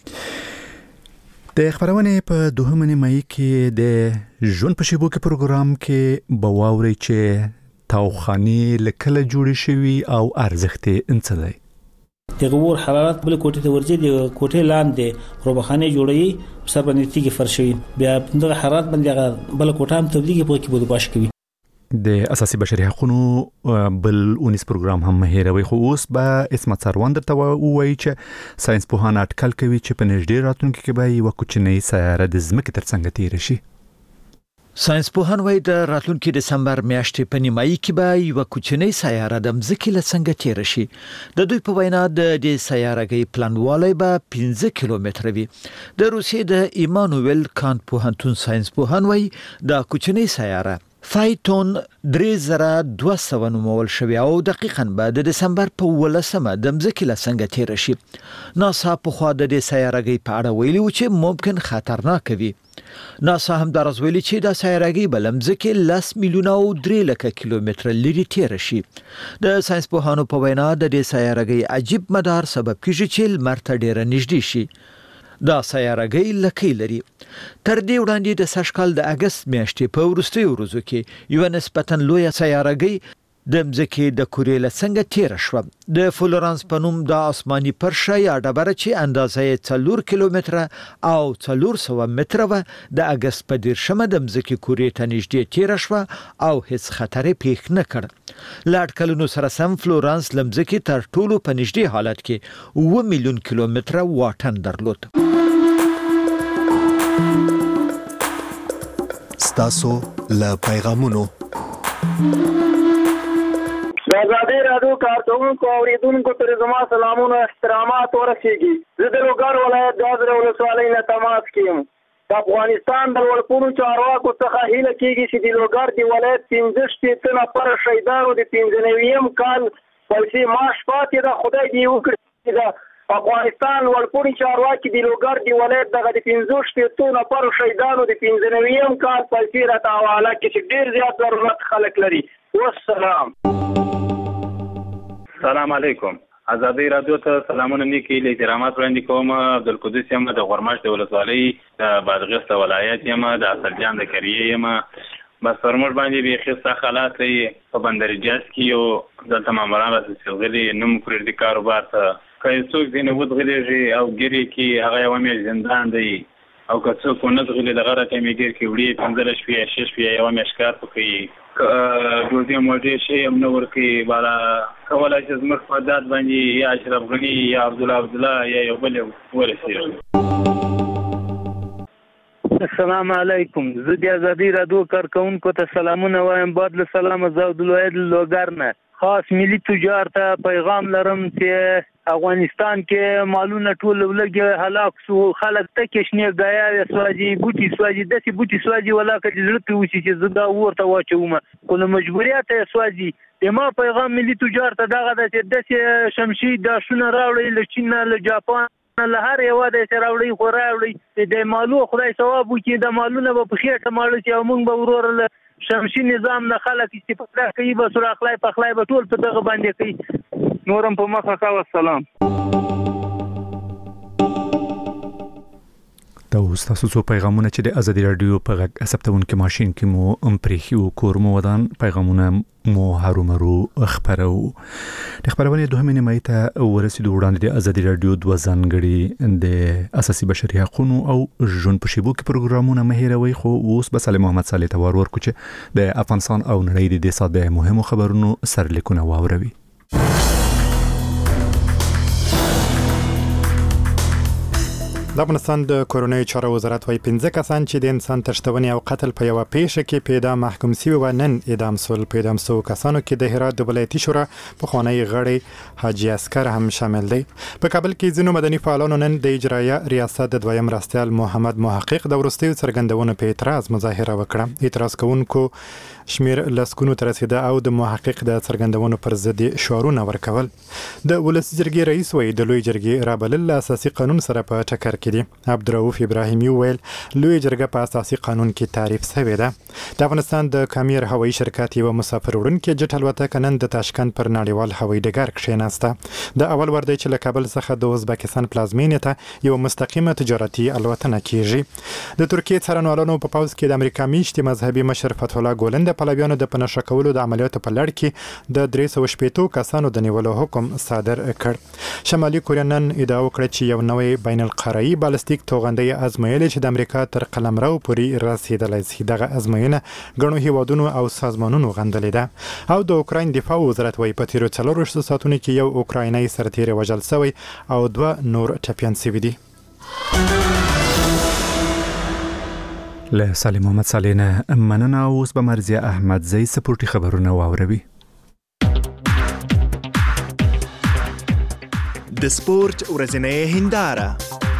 د خبرونه په دوهمه مې کې د ژوند په شیبو کې پروګرام کې بواوري چې تاوخانی لکله جوړ شوی او ارزښت انڅلای. د غور حرارت بل کوټه ته ورځي د کوټه لاندې روبخانه جوړي په سبا نتیجه فرشوي بیا د حرارت باندې بل کوټه هم تبلیغ په کې بده باش کوي. د اساسي بشري حقوقو بل اونیس پروګرام هم هیروي خو اوس به اسمت سروان درته وایي چې ساينس پوهان اټکل کوي چې په نږدې راتلونکي کې به یو کوچنی سیاره د ځمکې ترڅنګ تیر شي. ساينس پوهان وایي د راتلونکي دسمبر میاشتې په نیمایي کې به یو کوچنی سیاره د ځمکې له څنګه تیر شي. د دوی په وینا د دې سیارهګي پلانوالی به پنځه کیلومتره وي. د روسیې د ایمانوئل کانت پوهنتون ساينس پوهان وایي د کوچنی سیاره فایټون درې زره دوه سوه نومول شوی او دقیقاً به د دسمبر په ولسمه د ځمکې له څنګه تیر شي. ناسا په خوا د دې سیارهګي په اړه ویلي و چې ممکن خطرناک وي. ناسا هم درز ویلي چې د سیارهګي بل ځمکې لس میلیونه او درې لکه کیلومتره لري تیر شي. د ساينس پوهانو په وینا د دې سیارهګي عجیب مدار سبب کیږي چې لمر ته ډیر نږدې شي. دا سیارهګي لکې لري. تر دې وړاندې د سږکال د اگست میاشتې په وروستیو ورځو کې یو نسبتاً لوی سیارهګي د ځمکې د کورې له څنګه تیر شو. د فلورانس په نوم د آسماني پرشه یا ډبره چې اندازه یې څلور کیلومتره او څلور سوه متره و د اگست په دیرشمه د ځمکې کورې ته نږدې تیر شو او هیڅ خطر پیښ نه کړ. لاټ کلونو سره سم فلورانس لمځکې تر ټولو په نږدې حالت کې اووه میلیون کیلومتره واټن درلود. ستاسو له پیغامونو د آزادۍ راډیو کارکونکو او اوریدونکو ته زما سلامونه احترامات ورسیږي. زه د لوګر ولایت د ازره ولسوالۍ نه تماس کوم. د افغانستان د ولپونو چارواکو څخه هیله کیږي چې د لوګر د ولایت پنځه شپېته نفره شهیدانو د پنځه نویم کال پیسې معاش پاتې ده. خدای دې وکړي د افغانستان ولپونو چارواکي د لوګر د ولایت دغه د پنځه شپېته نفرو شهیدانو د پنځه نویم کال پیسې راته حواله کړي چې ډېر زیات ضرورت خلک لري. والسلام. سلام علیکم. آزادۍ رادیو ته سلامونه نیکی له احترامات وړاندې کوم. عبدالقدوس یم د غورماش د ولسوالۍ د بادغیس ولایت یم د اصلجان د کریې یم. بس فرموږ باندې بیخي سخت حالات په بندرجاز کې یو دلته ماموران راڅخه غلي نوم کړی د کاروبار ته که څوک ځینې ودغلیږي او ګیرې کې هغه یوه میاشت زندان دی او که څوک ونه دغلي دغه راته مې ګیر کې وړي پنځلس شپې شش شپې یوه میاشت کار وکړي ډوډۍ موډۍ شی هم نه ورکوي. بالا کولی چې زموږ په داد باندې یا اشرف غني یا عبدالله عبدالله یا یو بل ورسېږي. السلام علیکم. زه د ازادي رادیو کارکونکو ته سلامونه وایم. بعد له سلام از عبدالواحد لوګر نه. خاص ملي تجار ته پیغام لرم چې افغانستان کې مالونه ټول ولګي هلاک سو خلک ته کښنه غیا سواجي بوتي سواجي دسي بوتي سواجي ولا کړي ضرورت وشي چې زدا ورته واچوم کوم مجبوریت سواجي دما پیغام ملي تجار ته دغه د دسي شمشي د شونه راوړي له چین له جاپان له هر یو د راوړي خو راوړي د مالو خدای ثواب وکي د مالونه په خېټه مالو چې موږ به ورور شمشي نظام نه خلک استفاده کوي به سره اخلای په اخلای به ټول په دغه باندې کوي. نورم په مخه کا والسلام. دا تاسو څو پیغامونه چې د ازادي رادیو په غږ ثبتون کې ماشين کې مو امپریخیو کورمو ودان پیغامونه مو هرومرو خبرو د خبرونه دوه نیمه ته ورسېدو وړاندې د ازادي رادیو د وزنګړي د اساسي بشري حقوقو او ژوند په شیبو کې پروګرامونه مهیروي خو اوس بس علي محمد صالح تور ورکو چې د افغانستان او نړۍ د ساده مهمو خبرونو سرلیکونه واوروي. د افغانستان د کورونای چارو وزارت وايي پنځه کسان چې د انسان تشتونی او قتل په یو پیښه کې پیدا محکوم شوی و نن اعدام سول. په اعدام سو کسانو کې د هرات د ولایتي شورا په خوانی غړي حاجی اسکر هم شامل دي. په کابل کې ځینو مدني فعالانو نن د اجرایه ریاست د دویم راستیال محمد محقق د ورستیو څرګندونو په اعتراض مظاهره وکړه. اعتراض کوونکو شمیر لسکونو تر رسیده او د محقق د څرګندونو پر ضد شعارونه ورکول. د ولس جرګې رئیس وای د لوی جرګې رابلل اساسي قانون سره په ټکر کې دي. عبدالرؤف ابراهیمي ویل لوی جرګه په اساسي قانون کې تعریف شوی ده. د افغانستان د کامیر هوایي شرکت یو مسافر وړونکي جټ الوتکه نن د تاشکند پر نړیوال هوایي ډګر کښیناسته. د اول ور دی چې له کابل څخه د ازبکستان پلازمینې ته یو مستقیمه تجارتي الوتنه کیږي. د ترکیې څارنوالانو په پاوز کې د امریکا میشتي مذهبي مشر فتح الله ګولن د پلویانو د پنځه کولو د عملیاتو په لړ کې د درې سوه شپږ کسانو د نیولو حکم صادر کړ. شمالي کوریا نن ادعا وکړه چې یو نوې بین القهره‌ای بالستیک توغندۍ ازمویل چې د امریکا تر قلمرو پورې رسیدلای شي. دغه ازموینه ګڼو هیوادونو او سازمانونو غندلې ده. او د اوکراین دفاع وزارت وايي په تیرو څلورو ساعتونو کې یو اوکرایني سرتیر وژل شوی او دوه نور ټپیان شوي دي. له سالم محمد صالح نه مننه. اوس به مرزیه احمد زئی سپورټي خبرونه واوروي. د سپورت ورځنۍ هنداره.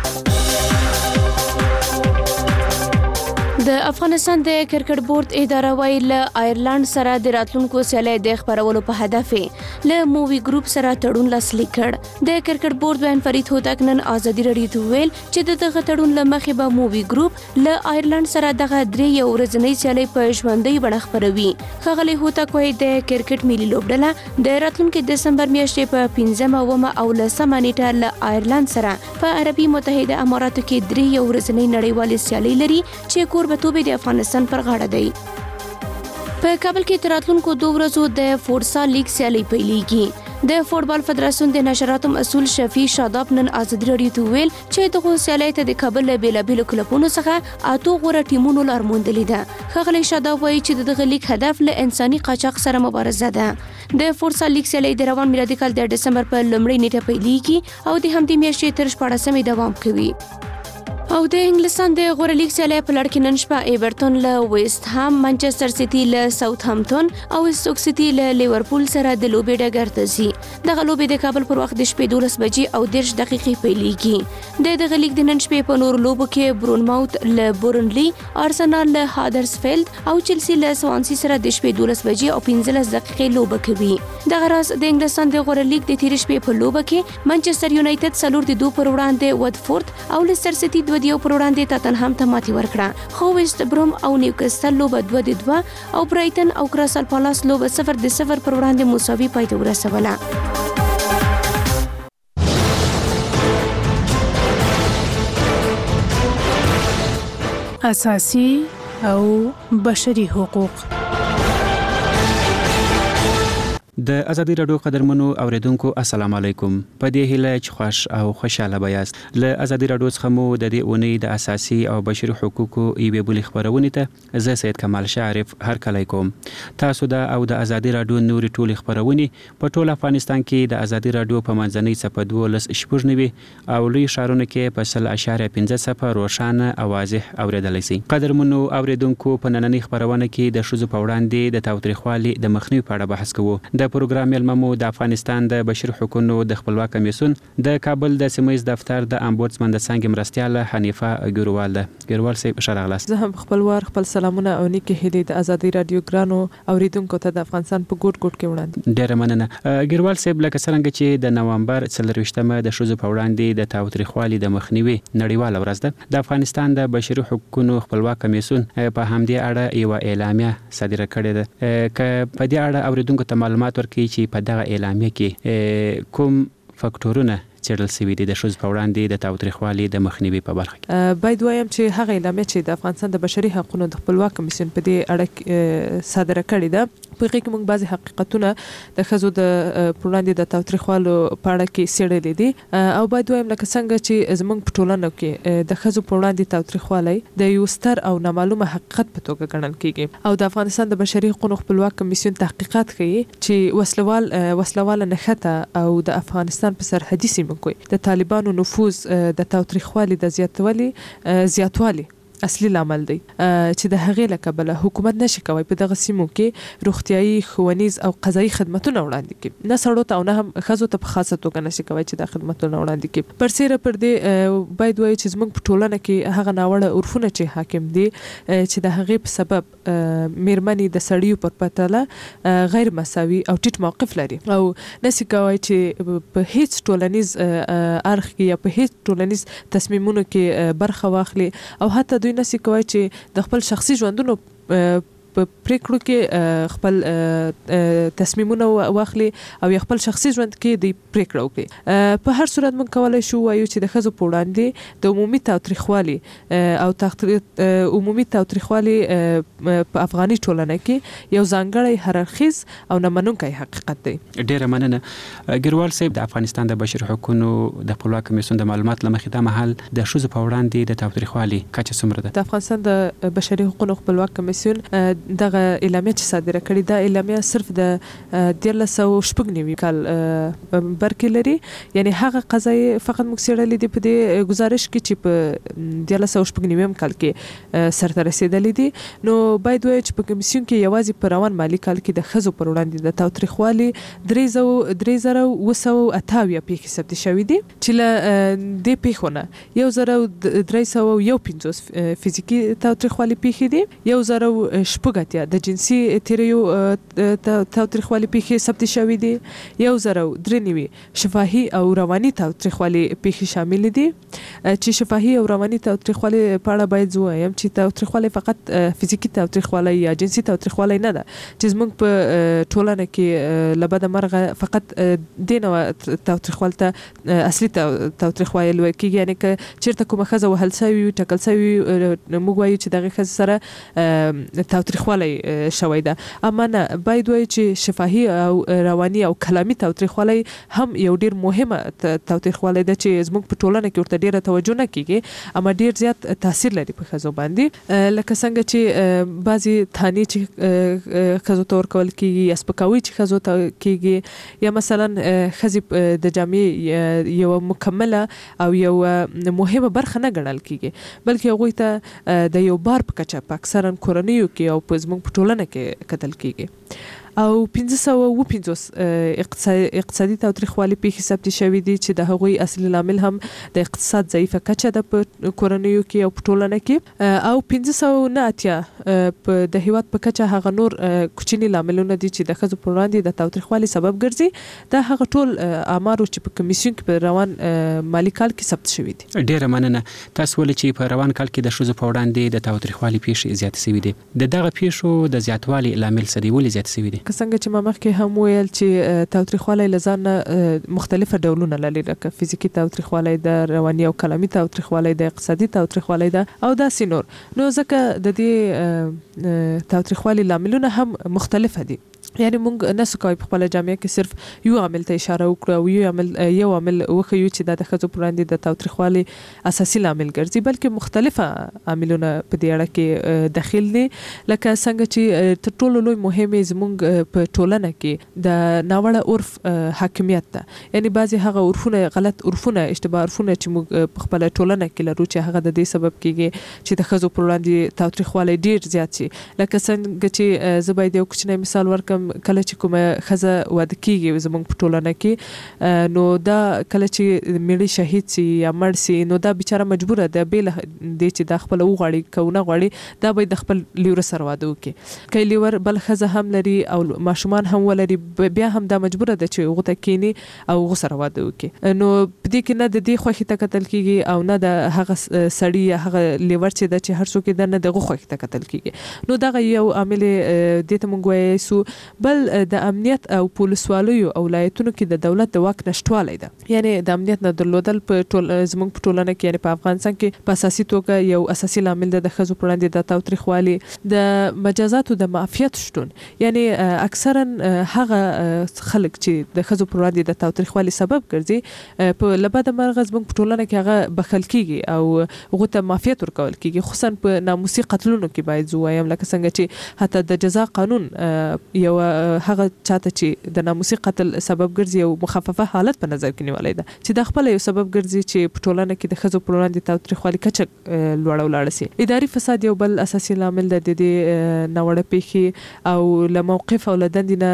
د افغانستان د کرکټ بورډ اداره وايي له آیرلند سره د راتلونکو سیالۍ د خبرولو په هدف له مووي ګروپ سره تړون لاسلیک کړ. د کرکټ بورډ وین فرید هوتک نن ازادي رادیو ته ویل چې دغه تړون له مخې به مووي ګروپ له آیرلند سره دغه درې یو ورځنۍ سیالۍ په ژوندۍ بڼه خبروي. ښاغلی هوتک وايي د کرکټ ملي لوبډله د راتلونکي دسمبر میاشتې په پنځمه اومه او لسمه نیټه له آیرلند سره په عربي متحده اماراتو کې درې یو ورځنۍ نړیوالې سیالۍ لري چې کور توبې د افغانستان پر غاړه دی. په کابل کې تراتلونکو دوه ورځو د فورسا لیګ سیالۍ پیلېږي. د فوټبال فدراسیون د نشراتو مسؤل شفیع شاداب نن ازادي رادیو ته ویل چې دغه سیالۍ ته د کابل له بیلابیلو کلبونو څخه اته غوره ټیمونو لار موندلې ده. ښاغلی شاداب وایي چې دغه لیګ هدف له انساني قاچاق سره مبارزه ده. د فورسا لیګ سیالۍ د روان میلادي کال د ډسمبر په لومړۍ نیټه پیلېږي او د همدې میاشتې تر شپاړسمې دوام کوي. او د انګلستان د غوره لیګ سیالۍ په لړ کې نن شپه ایورټون له ویسټ هام، منچستر سیټي له ساوث هامپټون او ستوک سیټي له لیورپول سره د لوبې ډګر ته ځي. دغه لوبې د کابل پر وخت د شپې دولس بجې او دېرش دقیقې پیلېږي. د دغه لیګ د نن شپې په نورو لوبو کې برونماوت له بورنلی، ارسنال له هادرسفیلد او چلسي له سوانسي سره د شپې دولس بجې او پنځلس دقیقې لوبه کوي. دغه راز د انګلستان د غوره لیګ د تېرې شپې په لوبه کې منچستر یونایټډ څلور د دوه پر وړاندې وډفورد او لیستر سیټي دوه دیو پر وړاندې تاتنهام ته ماتې ورکړه. خو ویسټ بروم او نیوکاسټل لوبه دوه د دوه او برایټن او کراسل پالاس لوبه صفر د صفر پر وړاندې مساوي پای ته ورسوله. اساسي او بشري حقوق. د ازادي رادیو قدرمنو اوریدونکو السلام علیکم. په دې هیله چې خوش او خوشاله بیاست. له ازادي رادیو څخه مو د دې اونۍ د اساسي او بشري حقوقو ایوې بولې خبرونه ته زه سید کمال شعرف هر کله کوم. تاسو د او د ازادي رادیو نوري ټولې خبرونه په ټول افغانستان کې د ازادي رادیو په منځنۍ صفه دولس شپږنوي او لوی شارونه کې په سل اشاریه پنځه صفه روښانه او واضح اوریدلای شئ. قدرمنو اوریدونکو په نننۍ خبرونه کې د شوزو په وړاندې د تاوتریخوالي د مخنیوي په اړه بحث کوو. د پروګرام ملممو د افغانستان د بشري حقوقو د خپلواک کمیسیون د کابل د سیمه ییز دفتر د امبودسمن د څنګه مرستياله حنیفه ګروال ده. ګروال صاحب شرغلاس. زه هم خپلوار خپل سلامونه او نیکه هلي د ازادي رادیو ګرانو اوریدونکو ته د افغانستان په ګوټ ګوټ کې وړاندې. ډیره مننه. ګروال صاحب لکه څنګه چې د نوامبر څلرویشتمه د شوزو په وړاندې د تاوتریخوالي د مخنیوي نړیواله ورځ ده، د افغانستان د بشري حقوقو خپلواک کمیسیون په همدې اړه یو اعلامیه صادره کړې ده. ک په دې اړه اوریدونکو ته معلومات ورکړي چې په دغه اعلامیه کې کوم فاکټورونه چیرل سوي دي د شوز په وړاندې د تاوتریخوالي د مخنیوي په برخه کې. باید وایم چې هغه اعلامیه چې د افغانستان د بشري حقوقو د خپلواک کمیسیون په دې اړه صادره کړې ده، په هغه کې موږ بعضي حقیقتونه د خزو د وړاندې د تاوتریخوالو په اړه کې څېړلې دي او باید وایم لکه څنګه چې زموږ په ټولنه کې د خزو په وړاندې تاوتریخوالي د یو ستر او نامعلومه حقیقت په توګه ګڼل کیږي او د افغانستان د بشري حقوقو خپلواک کمیسیون تحقیقات کوي چې وسلوال وسلواله نښته او د افغانستان په سرحدي سیمو کې د طالبانو نفوذ د تاوتریخوالي د زیاتوالي زیاتوالي اصلي لامل دی چې د هغې له کبله حکومت نشي کوي په دغه سیمو کې روغتيایي ښوونیز او قضایي خدماتونه وړاندې کړي، نه سړو ته او نه هم ښځو ته په خاصه توګه نشي کوي چې دا خدماتونه وړاندې کړي. پر سیره پر دې باید وایي چې زموږ په ټولنه کې هغه ناوړه عرفونه چې حاکم دي چې د هغې په سبب میرمنې د سړیو پر پرتله غیر مساوي او ټیټ موقف لري او نشي کوي چې په هیڅ ټولنیز اړخ کې یا په هیڅ ټولنیز تصمیمونو کې برخه واخلي او حتی دوی نشي کوي چې د خپل شخصي ژوندونو په پریکړو کې خپل تصمیمونه واخلي او خپل شخصي ژوند کې د پریکړه وکړي. په هر صورت موږ کولای شو وایو چې د ښځو په وړاندې د عمومي تاوتریخوالي او عمومي تاوتریخوالي په افغاني ټولنه کې یو ځانګړی هررخیز او نامنونکی حقیقت دی. ډیره مننه. ګروال صاحب د افغانستان د بشري حقوقو د خپلواک کمیسیون د معلومات لمخې د محل د ښځو په وړاندې د تاوتریخوالي کچه څومره ده؟ د افغانستان د بشري حقوقو خپلواک کمیسیون دغه اعلامیه چې صادره کړې ده، اعلامیه صرف د دیارلس سوه شپږ نوي کال برکې لري، یعنی هغه قضایي فقط موږ څېړلې دي په دې ګزارش کې چې په دیارلس سوه شپږ نویم کال کې سرته رسېدلې دي. نو باید وایو چې په کمیسیون کې یوازې په روان مالي کال کې د ښځو پر وړاندې د تاوتریخوالي درې زره اوه سوه اته اویا پیښې ثبت شوي دي چې له دې پیښو نه یو زره درې سوه یو پنځوس فزیکي تاوتریخوالي پیښې دي، یو زره شپږ اتیا د جنسي تیریو تاوتریخوالي پیښې ثبت شوي دي، یو زره درې نوي شفاهي او رواني تاوتریخوالي پیښې شامل دي. چې شفاهي او رواني تاوتریخوالي په اړه باید زه وایم چې تاوتریخوالي فقط فزیکي تاوتریخوالي یا جنسي تاوتریخوالي نه ده چې زموږ په ټولنه کې له بده مرغه فقط دې نوع تاوتریخوالي ته اصلي تاوتریخوالي ویل کېږي، یعنې که چېرته کومه ښځه وهل سوې وي ټکل سوې وي موږ وایو چې دغې ښځې سره تاوتریخوالی شوی ده. اما نه، باید وایي چې شفاهي او رواني او کلامي تاوتریخوالی هم یو ډیر مهمه تاوتریخوالی ده چې زموږ په ټولنه کې ورته ډیره توجه نه کیږي اما ډیر زیات تاثیر لري په ښځو باندې، لکه څنګه چې بعضي تانې چې ښځو ته ورکول کیږي یا سپکاوي چې ښځو ته کیږي یا مثلا ښځې د جامې یو مکمله او یو مهمه برخه نه ګڼل کیږي بلکې هغوی ته د یو بار په کچه په اکثرا کورنیو کې او په زموږ په ټولنه کې کتل کیږي. او پنځه سوه اووه پنځوس اقتصادي تاوتریخوالي پیښې ثبت شوي دي چې د هغوی اصلي لامل هم د اقتصاد ضعیفه کچه ده په کورنیو کې او په ټولنه کې، او پنځه سوه نه اتیا په د هیواد په کچه هغه نور کوچني لاملونه دي چې د ښځو په وړاندې د تاوتریخوالي سبب ګرځي. دا هغه ټول آمارو چې په کمیسیون کې په روان مالي کال کې ثبت شوي دي. ډیره مننه. تاسو ولې چې په روان کال کې د ښځو په وړاندې د تاوتریخوالي پیښې زیاتې شوي دي، د دغه پیښو د زیاتوالي لامل څه دی؟ ولې زیات شوي دي؟ که څنګه چې ما مخکې هم ویل چې تاوتریخوالی له ځان نه مختلفه ډولونه لري، لکه فزیکي تاوتریخوالی ده، رواني او کلامي تاوتریخوالی ده، اقتصادي تاوتریخوالی ده او داسې نور. نو ځکه د دې تاوتریخوالي لاملونه هم مختلفه دي یعنی موږ نسو کوي په خپل جامعه کې صرف یو عامل ته اشاره وکړو او یو عامل یو عامل وخیو چې د ښځو پر وړاندې د تاوتریخوالي اساسي عامل ګرځي بلکې مختلفه عاملونه په دې اړه کې داخل دي لکه څنګه چې تر ټولو لوی مهمه زموږ په ټولنه کې د ناوړه عرف حاکمیت ده یعنی بعضی هغه عرفونه غلط عرفونه اشتباه عرفونه چې موږ په خپل ټولنه کې لرو چې هغه د دې سبب کیږي چې د ښځو پر وړاندې تاوتریخوالي ډیر زیات شي لکه څنګه چې زبې د یو کوچنی مثال ورکم کله چې کومه ښځه واده کیږي زموږ په ټولنه کې نو دا کله چې مړی شهید سي یا مړ سي نو دا بیچاره مجبوره ده بیل د چې د خپل وغړی کونه غړي دا به د خپل لیور سره واده وکړي کله لیور بل ښځه هم لري او ماشومان هم ولري بیا هم دا مجبوره ده چې غوته کینی او غو سره واده وکړي نو په دې کې نه د دې خوخي ته قتل کیږي او نه د هغه سړی یا هغه لیور چې د چې هر څوک د نه د غو خوخي ته قتل کیږي نو دا یو عامل د ته مونږ وایو سو بل د امنیت او پولیسوالو او ولایتونو کې د دولت د واک نشټوالی ده یعنی د امنیت نه درلودل په ټول زموږ په ټولنه کې یعنی په افغانستان کې په اساسي توګه یو اساسي عامل د ښځو پر وړاندې د تاوتریخوالي د مجازاتو د معافیت شتون یعنی اکثرا هغه خلک چې د ښځو پر وړاندې د تاوتریخوالي سبب ګرځي په لبد مرغ زموږ په ټولنه کې هغه بخل کیږي او هغه ته معافیت ورکول کیږي خصوصا په ناموسي قتلونو کې باید زو وایم لکه څنګه چې حتی د جزا قانون یو هغه چاته چې د ناموسي قتل سبب ګرځي او مخففه حالت په نظر کې نیولای ده چې د خپل یو سبب ګرځي چې په ټولنه کې د ښځو پر وړاندې تاوتریخوالي کچه لوړه ولاړه سي اداري فساد یو بل اساسي عامل د دې ناوړه پیښې او له موقف او له دندې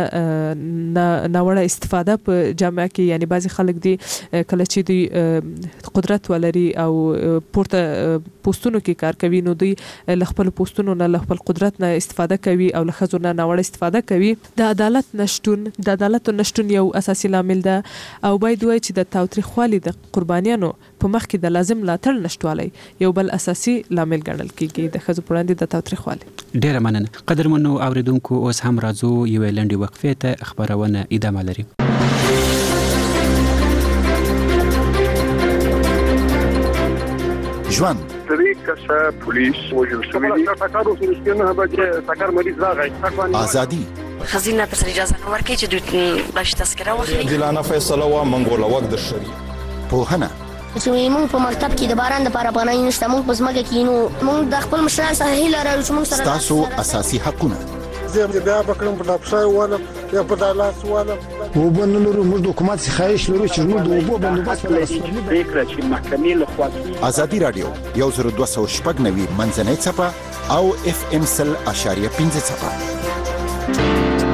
نه ناوړه استفاده په جامعه کې یعنی بعضی خلک دي کله چې دوی قدرت ولري او پورته پوسټونو کې کار کوي نو دوی له خپل پوسټونو نه له خپل قدرت نه استفاده کوي او له ښځو نه ناوړه استفاده کوي د عدالت نشټون د عدالت نشټون یو اساسي عامل ده او باید وایي چې د تاوتریخوالي د قربانیانو په مخ کې د لازم ملاتړ نشټوالی یو بل اساسي عامل ګڼل کیږي د ښځو پر وړاندې د تاوتریخوالي ډیره مننه قدرمنو اوریدونکو اوس هم راځو یو لنډي وقفه ته خبرونه ادامه لري ژوند درې کسه پولیس وژل شوي دي ټاکارو سره نه به ټاکار مریض راغی ازادي خزینه تر اجازه نه ورکړي چې دوی باش تذکره واخلي عادلانه فیصله وا منګول وخت د شری په چې موږ په مکتب کې د باران د لپاره پناه نشته موږ په ځمکه کې نو موږ د خپل مشران سره هیله لرو چې موږ سره تاسو اساسي حقونه زه بیا بکرم په دپسای واله یا په دالاس واله وبن لرو موږ د حکومت څخه خواهش لرو چې موږ د وبو بندوبست ولرو فکر چې محکمې له خوا ازادي رادیو یو زر دوه سوه شپږ نوي منځنۍ څپه او اف ام سل اشاریه پنځه څپه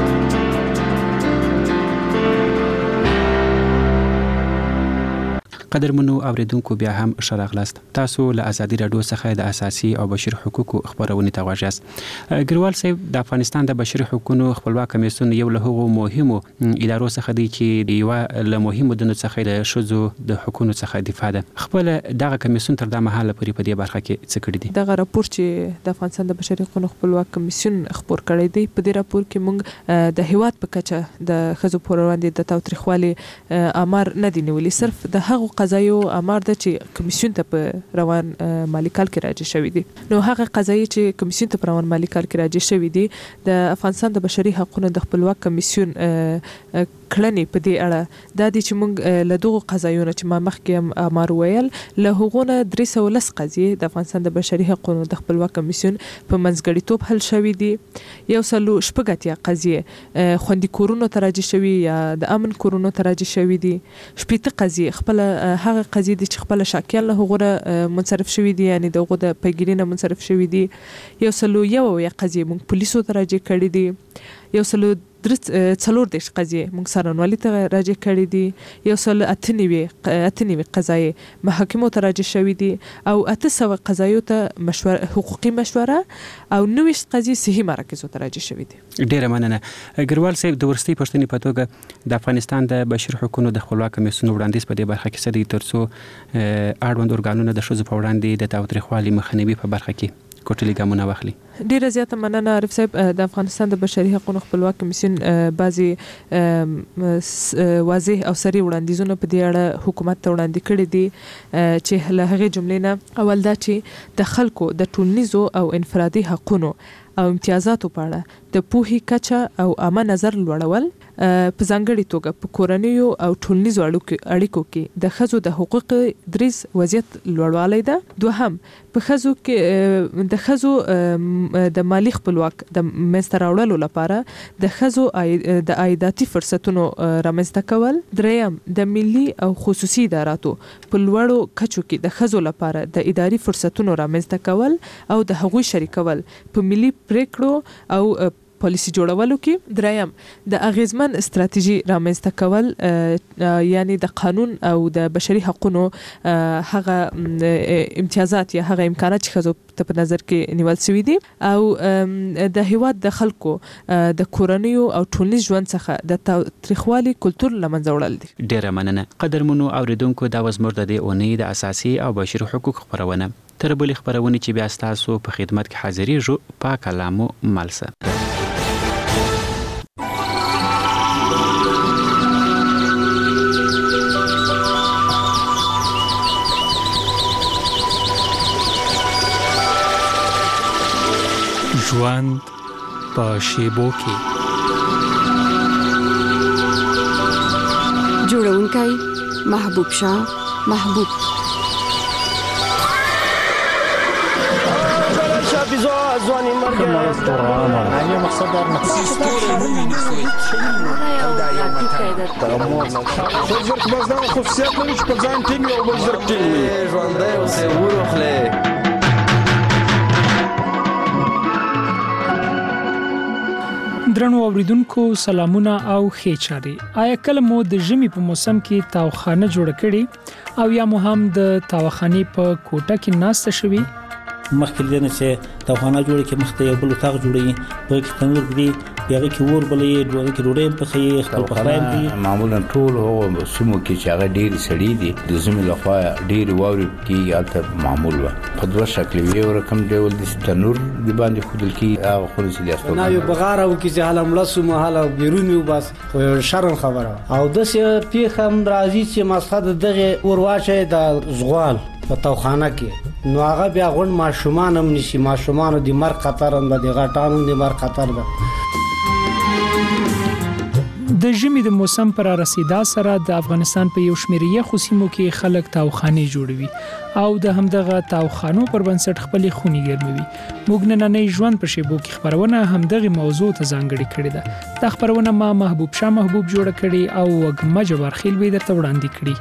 قدرمنو اوریدونکو بیا هم شراغلاست تاسو له ازادي رادیو څخه د اساسي او بشري حقوقو خبرونه ته واجاست ګروال صاحب د افغانستان د بشري حقوقو خپلواک کمیسیون یو له هغو مهمو ادارو څخه دی چې یو له مهمو دنو څخه د شذو د حقوقو څخه دفاع ده خپل دغه کمیسیون تر د مهاله پورې په دې برخه کې څه کړی دي دغه راپور چې د افغانستان د بشري حقوقو خپلواک کمیسیون خبر کړی دی په دې راپور کې موږ د هیواد په کچه د ښځو پر وړاندې د تاوتریخوالي امر نه دی نیولي صرف د هغو قضایو امر د چې کمیسیون ته په روان مالی کال کې راځي شوی دي نو هغه قضایي چې کمیسیون ته په روان مالی کال کې راځي شوی دي د افغانستان د بشري حقوقو د خپلواک کمیسیون کړنې په دې اړه د دې چې موږ له دغه قضایونو چې ما مخکې امر ویل له هغونه درې سوه ولس قضیې د افغانستان د بشري حقوقو د خپلواک کمیسیون په منځګړیتوب حل شوی دي یو سلو شپږ اتیا قضیې خوندي کورونو ته راځي شوی یا د امن کورونو ته راځي شوی دي شپږ قضیې خپل هغه قضیې د خپل شاکیان له هغه منصرف شوی دي یعنی دغه د پیګرینه منصرف شوی دي یو سلو یو یا قضیې موږ پولیسو ته راځي کړی دي یو سلو درت څلور دیش قضیې موږ سرنوالي ته راځي کړی دي یو سل اتنوي اتنوي قضایي محاکمو ته راځي شوی دي او اته سوه قضایو ته مشوره حقوقي مشوره او نوې قضیې صحي مراکزو ته راځي شوی دي ډیره مننه ګروال صاحب د ورستي پښتني په توګه د افغانستان د بشري حقوقو د خپلواک کمیسیون وړاندیز په دې برخه کې سړي ترڅو اړوند ارګانونه د شذو په وړاندې د تاوتریخوالي مخنیوي په برخه کې کوټلي ګامونه واخلي ډیره زیاته مننه عارف صاحب. د افغانستان د بشري حقوقو خپلواک کمیسیون بعضی واضح او سری وړاندیزونه په دې اړه حکومت ته وړاندې کړي دي چې له هغې جملې نه اول دا چې د خلکو د ټولنیزو او انفرادي حقونو او امتیازاتو په اړه د پوهې کچه او عامه نظر لوړول، په ځانګړې توګه په کورنیو او ټولنیزو اړیکو کې د ښځو د حقوق دریځ وضعیت لوړوالی ده. دوهم په ښځو کې د ښځو د مالی خپلواک د منځته راوړلو لپاره د ښځو د عایداتي فرصتونو رامنځته کول. دریم د ملي او خصوصي اداراتو په لوړو کچو کې د ښځو لپاره د اداري فرصتونو رامنځته کول او د هغوی شریکول په ملي پریکړو او پالیسی جوړولو کې. دریم د اغیزمن استراتیژي رامنځته کول، یعنی د قانون او د بشري حقوقو هغه امتیازات یا هغه امکانات چې ښځو ته په نظر کې نیول شوي دي، او د هیواد د خلکو د کورنیو او ټولنیز ژوند څخه د تاریخوالي کلتور له منځه وړل دي. ډیره مننه قدرمنو اوریدونکو. دا و زموږ د دې اونۍ د اساسي او بشري حقوق خبرونه. تر بلې خبرونه چې بیا ستاسو په خدمت کې حاضرېږو په کلامو ملسه. ژوند په شیبو کې. جوړونکی محبوب شاه محبوب. ځواني مرګ نه مقصد در مقصد بزرگ بازدار خصوصیت نمیشه که زن تیمی و بزرگ تیمی ژوندی اوسې ورخلې. درنو اوریدونکو سلامونه او ښې چارې. آیا کله مو د ژمي په موسم کې تاوخانه جوړه کړې او یا مو هم د تاوخانې په کوټه کې ناسته شوي؟ مخکې دنه چې تاوخانه جوړه کې مخته یو بل اتاق جوړي، په کې تنور دی، هغه کې ور بلې دوه کې ډوډۍ په خې خپل پخلایم دي. معمولا ټول هو سمو کې چې هغه ډېری سړی دي د زمي لخوا ډېری ووري کې الته معمول و په دوه شکل وی ورکم ډول د تنور دی باندې خودل کې هغه خو دې لاستو نه یو بغاره و کې چې حاله ملسو محاله بیرونی وباس خو شرم خبره او د سه پیخم راځي چې مسخد دغه ورواشه د زغوال په توخانه کې نو هغه بیا غون ماشومان هم نشي، ماشومان د مر خطر هم د غټانو د مر خطر ده. د ژمي د موسم پر رسیدا سره د افغانستان په یو شمېر یخو سیمو کې خلک تاوخانې جوړوي او د همدغه تاوخانو پر بنسټ خپلې خونې ګرموي. موږ نننۍ ژوند په شیبو کې خبرونه همدغه موضوع ته ځانګړې کړې ده. دا خبرونه ما محبوب شاه محبوب جوړه کړې او وګمه جبار خیل به درته وړاندې کړي.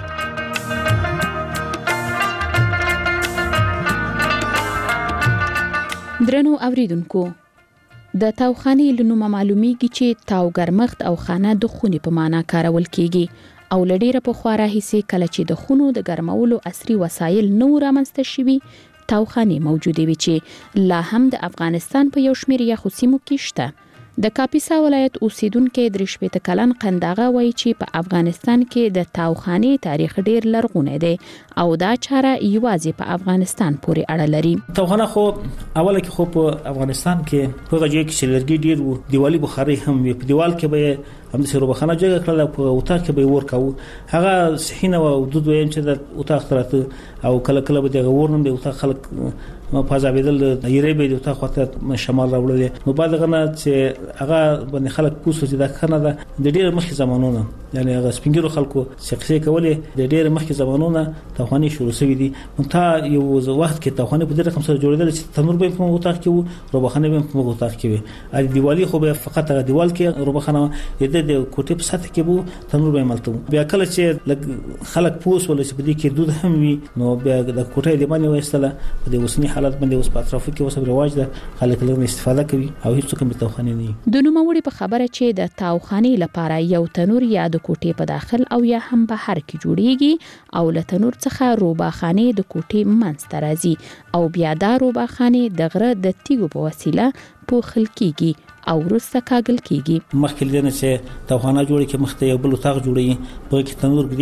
درنو اوریدونکو، د تاوخانې له نومه معلومیږي چې تاو ګرمښت او خانه د خونې په معنا کارول کیږي او له ډیره پخوا راهیسې کله چې د خونو د ګرمولو عصري وسایل نه و رامنځته شوي، تاوخانې موجودې وي چې لا هم د افغانستان په یو شمېر یخو سیمو کې شته. د کاپیسا ولایت اوسیدونکو درې شپېته کلن قنداغه وایي چې په افغانستان کې د تاوخانې تاریخ ډیر لرغونی دی او دا چاره یوازې په افغانستان پورې اړه لري. تاوخانه خو اوله کې خو په افغانستان کې په غږی کې چې لرګي ډیر وو، دیوالي بخاري هم وي، په دیوال کې به هم د سروبخانه جګه کړل، په اوتاق کې به ورکاو. هغه صحینه او دود ویم چې د اوتاق ترته او کله کله به د ورنم د اوتاق خلک ما پازابېدل د یری به د اوتاق وخت شمال راوړل. نو بعد غنه چې هغه باندې خلک پوسو چې دا کنه د ډېر مخکې زمانونو، یعنی هغه سپینګرو خلکو څخه کولې د ډېر مخکې زمانونو تاوخانې شروع شوې دي. مونته یو وخت کې تاوخانې په دې رقم سره جوړېدل چې تنور به په اوتاق کې وو، روبخانه به په اوتاق کې وي. ا دیوالي خو به فقط هغه دیوال کې روبخانه د د کوټې په سطح کې وو، تنور به ملته. بیا کله چې خلک پوس ول چې په دې کې دود هم وي، نو بیا د کوټې د باندې وایستله په دې وسنی حالت باندې اوس په اطرافو کې اوس رواج ده، خلک له استفاده کوي او هیڅ کوم تاوخانې نه. د نوموړي په خبره چې د تاوخانې لپاره یو تنور یا د کوټې په داخل او یا هم بهر کې جوړیږي او له تنور څخه روباخانې د کوټې منځ ته راځي او بیا دا روباخانې د غره د تیګو په وسیله پوښل کیږي او وروسته کاږل کیږي. مخکې دنه چې تاوخانه جوړه کې مخته یو بل اتاق جوړي، په کې تنور ګري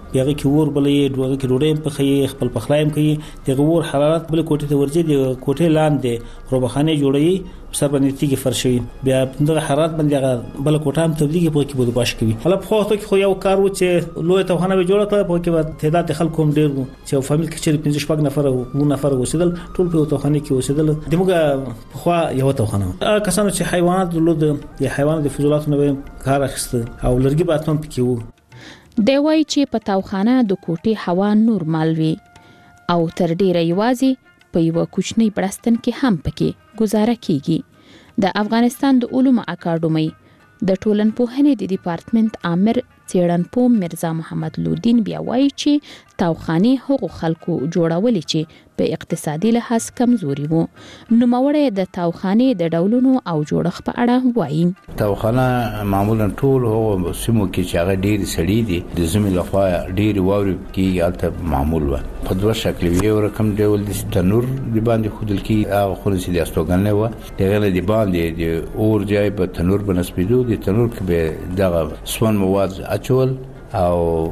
هغه کې ور بلې دوغه کې ډوډۍ په خې خپل پخلایم کوي د ور حرارت بل کوټه ته ورځي د کوټه لاندې روبخانه جوړي سر باندې تیږي فرشوي بیا د حرارت باندې بل کوټه هم تبلیغي په کې بده باش کوي هله په خو ته خو یو کار و چې لوی توخانه به جوړه کړه په کې تعداد خلکو هم ډیر چې فامیل کې چې پنځه شپږ نفر او نفر وسیدل ټول په توخانه کې وسیدل دموږه په خو یو توخانه کسانو چې حیوانات درلود د حیوانات د فضولات نه کار اخیسته او لرګي باتون پکې وو دی وای چې په توخانه د کوټې هوا نورمال وي او تر ډیره یوازې په یو کوچنی بړستن کې هم پکې گزاره کیږي د افغانستان د علومو اکاډمي د ټولنپوهنې د ډپارټمنټ امر څېړنپوه مرزا محمد لودین بیا وایي چې توخاني هغو خلکو جوړولې چې په اقتصادي لحاظ کمزوري وو نوموړی د توخاني د ډولونو او جوړښت په اړه وایي توخانه معمولا ټول هغه سیمو کې چې هغه ډېر سړي دي د زمي لخوا ډېر واوري کې البته معمول و په دوه شکل وی او رقم ډول د تنور دی باندې خودل کې هغه خورسي د استوګنه و دغه دی باندې د اور ځای په تنور بنسبیدو د تنور کې به دغه سون مواد اچول او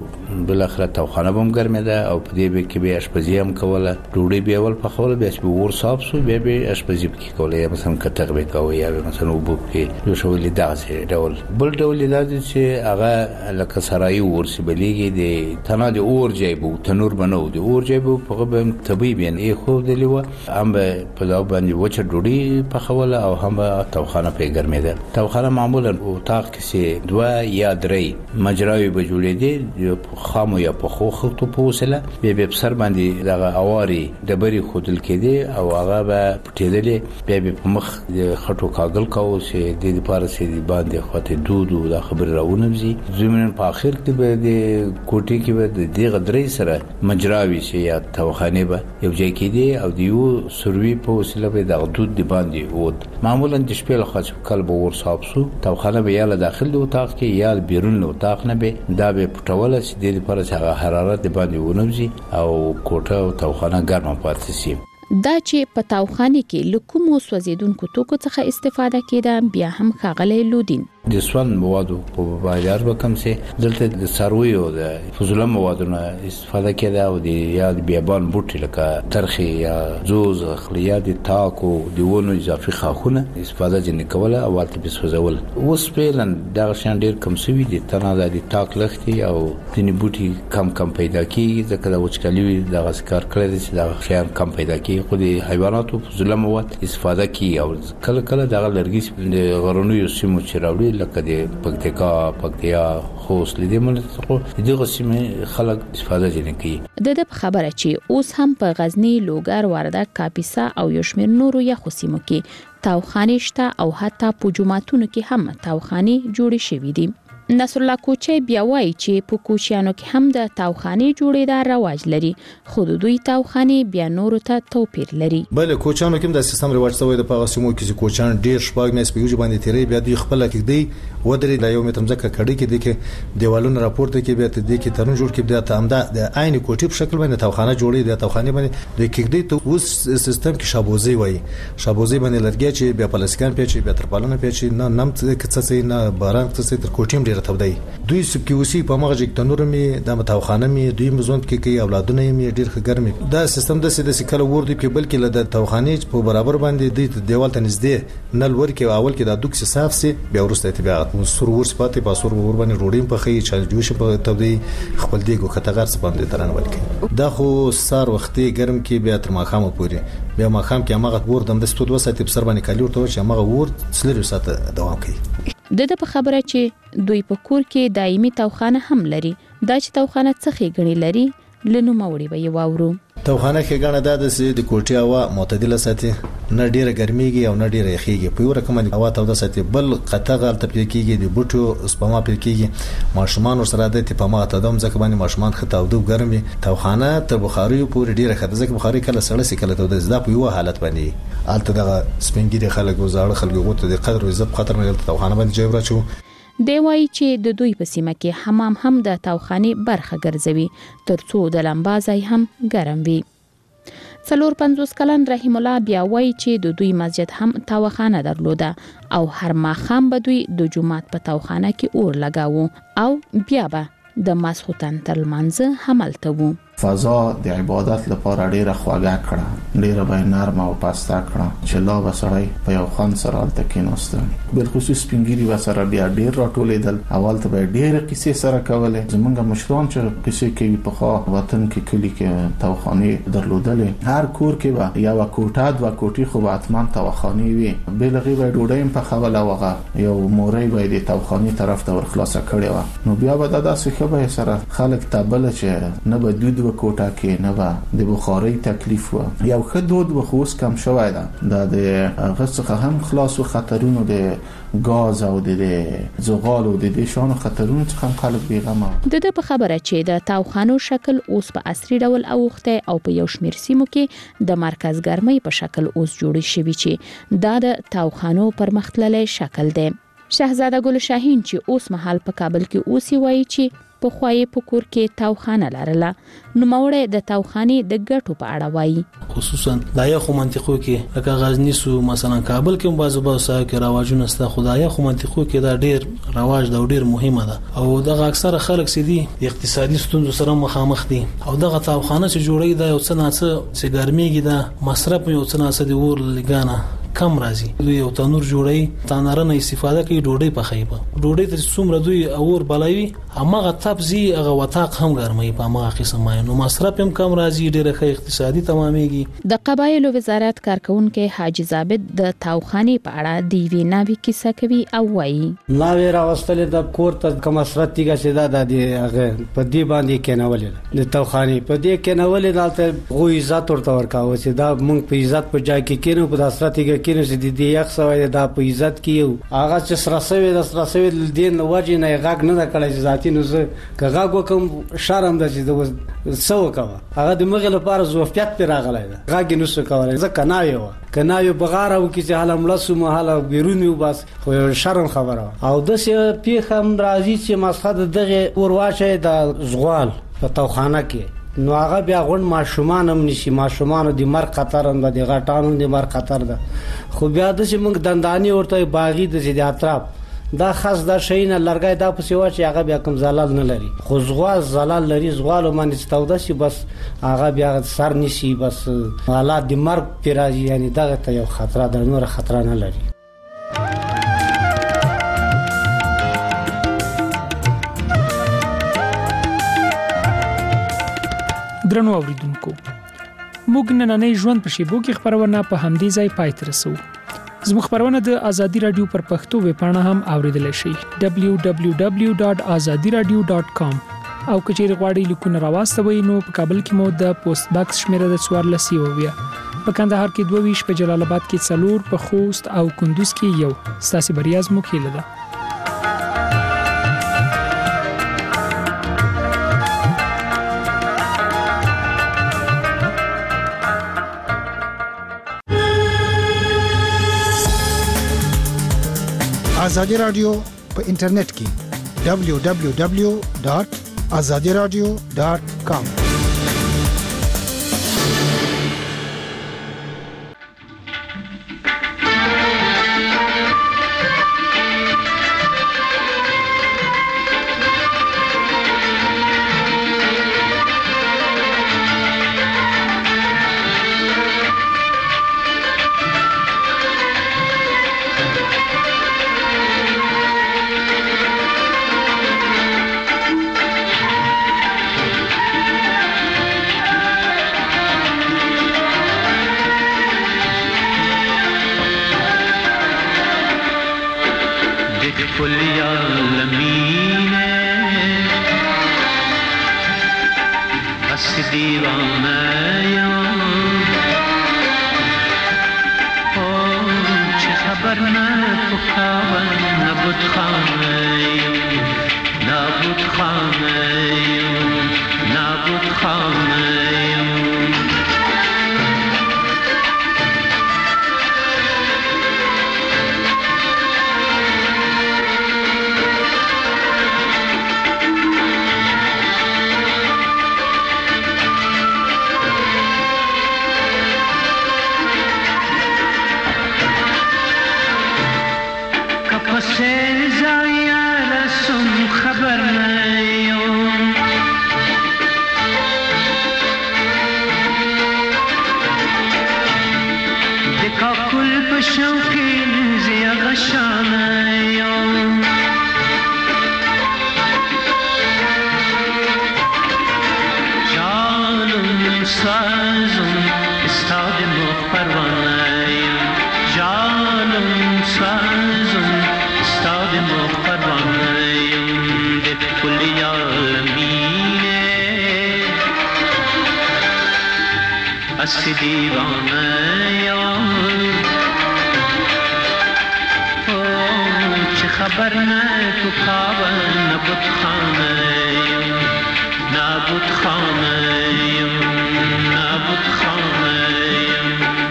بل اخر توخانه بم ګرمه ده او په دې کې به اشپزي هم کوله ډوډۍ به ول په خوله به اسبه ور صاحب سو به به اشپزي کې کوله یا مثلا کتر به کوي یا مثلا وبو کې یو شوې داسې ډول بل ډول لازم چې هغه لکه سرای ورسي بلیږي د تنه د اور جيبو تنور بنو د اور جيبو په غو طبيب یعنی خو د لیوه هم په لاو باندې وچه ډوډۍ په خوله او هم توخانه په ګرمه ده توخانه معمولا او تاق کې دوه یا درې مجراوي بجول دي خامو یا په خو خطو په وسله به به سر باندې دغه اواري د بری خودل کېدی او هغه به پټېدلې به به په مخ خټو کاغل کاو چې د دې پاره سي باندې خاطر دود او د خبر راونمزي زمين په اخر کې به د کوټي کې به د دې غدرې سره مجراوي شي یا توخانه به یو ځای کېدی او د یو سروي په وسله به د دود دی باندې ود معمولا د شپې له خاص کلب ور صاحب سو توخانه به یا له داخل د اتاق کې یا بیرون له اتاق نه به دا به پټوله چې د دې لپاره چې حرارت باندې ونوزي او کوټه او توخانه ګرمه پاتې شي دا چې په توخانه کې لکومو سوځیدونکو توکو څخه استفاده کېده بیا هم ښاغلی لودین د سون موادو په بازار به کم سي دلته د سروي او د فضوله موادونو استفاده کېده او د یاد بیابان بوټي لکه ترخي یا زوز خلیات د تاکو د ونو اضافي خاخونه استفاده جن کوله او البته به سوزول اوس په دغه شان ډیر کم سوي دي تنه د تاک لختي او د بوټي کم کم پیدا کیږي ځکه د وچکالي د غسکار کړی چې د خیان کم پیدا کیږي خو د حیواناتو فضوله مواد استفاده کوي او کله کله دغه لرګي د غرونو سیمو چراوړي لکه د پکتیکا پکتیا خوست لیدې ملت خو دغه سیمه خلک استفاده جن کوي د د خبره چې اوس هم په غزنی لوګر وردګ کاپیسا او یشمیر نورو یا خصيمو کې توخانه شته او حتی په جمعتونو کې هم توخانه جوړې شوې دي نصر الله کوچي بیا وایي چې په کوچیانو کې هم د توخانه جوړېدار رواج لري خو دوی توخانه بیا نورو ته توپیر لري بل کوچیانو کې د سیستم رواج شوی د پاغه سیمو کې کوچیان ډیر شپږ مېس په یوه باندې تیرې بیا دوی خپل کې دی ودرې د یو متر ځکه کړي کې دي کې دیوالونو راپورته کې بیا ته دي کې ترن جوړ کې بیا ته امدا د عین کوټي په شکل باندې توخانه جوړې د توخانه باندې د کې دی ته اوس سیستم کې شابوزي وایي شابوزي باندې لرګي چې بیا پلاسکان پیچي بیا ترپالونه پیچي نه نم څه څه نه باران څه تر کوټیم ډیر تودای دوی سب کې اوسې په مغه کې تنور می د توخانه می دوی مزوند کې کې اولادونه می ډیر ګرمي دا سیستم د سده سکل ور دی کې بلکې له توخانه په برابر باندې د دیوال ته نږدې نل ور کې اول کې د دوک صاف سي بیا ورسته اتباعات سر ور سپاتې په سر ور باندې روډیم په خي چې جوش په تودي خپل دیګو کتغار سپاندې تران ولکې دا خو سار وختي ګرم کې بیا تر ماخامه پوري بیا ماخام کې هغه ور دم د ستو دوه ساعت په سر باندې کالیور ته چې هغه ور څلور ساعت دوام کوي د د په خبره چې دوی په کور کې دایمي توخانه هم لري دا چې توخانه څخه غني لري لنو موري به یوورو توخانه کې غاڼه د د کوټي هوا معتدله ساتي نه ډیره ګرميږي او نه ډیره یخيږي په یو رقم هوا توده ساتي بل قطغه تل کېږي د بوټو سپما په کېږي ماشومان سره د تپما ته دم ځکه باندې ماشومان خته او د ګرمي توخانه تر بخاري پورې ډیره خته ځکه بخاري کله سړه سي کله توده زده په یو حالت باندې الته دغه سپینګری خلک وزاړه خلک غوته د قدر او عزت خاطر نه توخانه باندې جوړ راچو دی وایي چې د دوی په سیمه کې حمام هم د توخانه برخه ګرځوي ترڅو د لمبا ځای هم ګرم وي څلور پنځوس کلن رحیم الله بیا وایي چې د دوی مسجد هم توخانه درلوده او هر ماخام به دوی د جمعات په توخانه کې اور لگاوو او بیا به د ماسخوتن تر لمانځه همالته وو. فضا د عبادت لپاره ډیره خواږه کړه، ډیره به نرم او پاسته کړه چې لا وسړی په یو خان سره الته کېناست. بل خصوص سپینګيري وسره بیا ډیر راټولېدل. اول ته به ډیره کیسې سره کولې. زمونږ مشران چې کیسې کوي په خوا وطن کې کلی کې توخانه درلودلې. هر کور کې به یو کوټه د کوټي خو اتمان توخانه وي. بلغي به ډوډۍ په خوله وغه یو مورې به د توخانه طرف ته ورخلاصه کړي و. نو بیا به د داسې خبره سره خلک تابل چې نه به دود و کوټه کې نه به د بخاري تکلیف و. یو ښه دود و خو اوس کم شوی ده. د غڅخه هم خلاص و خطرونو د غاز او د زغال او د شانو خطرونو څخه خلک بیغمه. د د په خبره چې د تاوخانو شکل اوس په عصري ډول اوخته او په یو شمېر سیمو کې د مرکز ګرمۍ په شکل اوس جوړ شوی چې دا د تاوخانو پرمختللي شکل دی. شهزاده ګل شاهین چې اوس مهال په کابل کې اوسي وایي چې په خوای په کور کې تاوخانه لرله. نو موړې د تاوخاني د ګټو په اړه وایي. خصوصا د یا خو منطقو کې لکه غزنی سو مثلا کابل کې بعضو بعضو سره کې رواجونه ست خدایا خو منطقو کې دا ډیر رواج دا ډیر مهمه ده او دغه اکثره خلک سدي اقتصادي ستونزو سره مخامخ دي او دغه تاوخانه چې جوړي دا یو څه نه څه چې ګرميږي دا مصرف یو څه نه څه دی ور لګانه کم راځي. دوی یو تنور جوړي تنارنه استفاده کوي ډوډۍ پخایبه. ډوډۍ ته څومره دوی اور بلوي هغه تپزي هغه وطاق هم ګرمي په هغه قسمه نو مصرف هم کم راځي ډیره ښه اقتصادي تمامېږي. د قبایلو وزارت کارکونکو حاجی ثابت د تاوخاني په اړه دی ویناوي کیسه کوي او وایي ناوې راوستل د کور ته کوم مسرت تیګه چې دا د هغه په دی باندې کېنولې د تاوخاني په دی کېنولې دالته غو عزت ورته ورکاوه چې دا مونږ په عزت په جای کې کېنو په داسرت تیګه کینو چې د دې یخ سوي دا په عزت کیو هغه چې سره سوي د سره سوي د دین وجه نه غاګ نه کړی ذاتی نو زه کغه کوم شرم د چې د سو کوا هغه د مغل لپاره زوفیت پر راغلی دا غاګ نو سو کولای زه کنایو کنایو بغاره او کې چې حالم لاسو مهاله بیرونی وباس خو شرم خبره او د سه پیخم راځي چې مسخه دغه ورواشه د زغال په توخانه کې نو هغه بیا غون ماشومان هم نشي ماشومان د مر خطر هم د غټانو د مر خطر ده خو بیا د چې موږ دندانی ورته باغی د زیات اطراف دا خاص دا شي نه لرګای دا په سیوا چې هغه بیا کوم زلال نه لري خو زغال زلال لري زغال باندې ستوده شي بس هغه بیا سر نشي بس حالات د مر پیراجي یعنی دغه ته یو خطر د نور خطر نه لري. درنو اوریدونکو موږ نننې ژوند په شیبو کې خبرونه په همدې ځای پای ته رسو. زموږ خبرونه د ازادي رادیو پر پښتو ویب پاڼه هم اوریدل شي دبلیو دبلیو دبلیو ډاټ ازادي رادیو ډاټ کام او کچېر غواړئ لیکونه راوستوي نو په کابل کې مو د پوسټ باکس شمیره د څوارلس ویا په کندهار کې دوه ویش په جلال آباد کې څلور په خوست او کندوز کې یو ستاسو بریاز مو کېله ده. ازادي رادیو په انټرنیټ کې دبلیو دبلیو دبلیو ډاټ ازادي رادیو ډاټ کام Says کاکل په شوقین زیا غشانه یم جانم سازم استاد مخ پروانه یم جانم سازم استاد مخ پروانه یم ده کلی عالمینه اسی دیوانه یم چه خبر نه تو خواب نبود خانه یم نبود خانه یم نبود خانه یم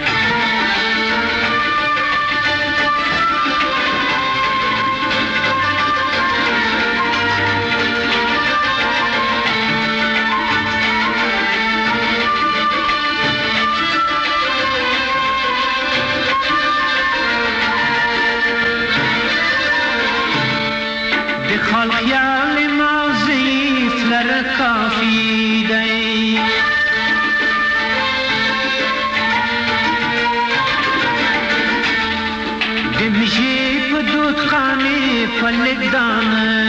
دخال خیال ما ضعیف لر کافی دی دمشی پدود خانه فلک دانه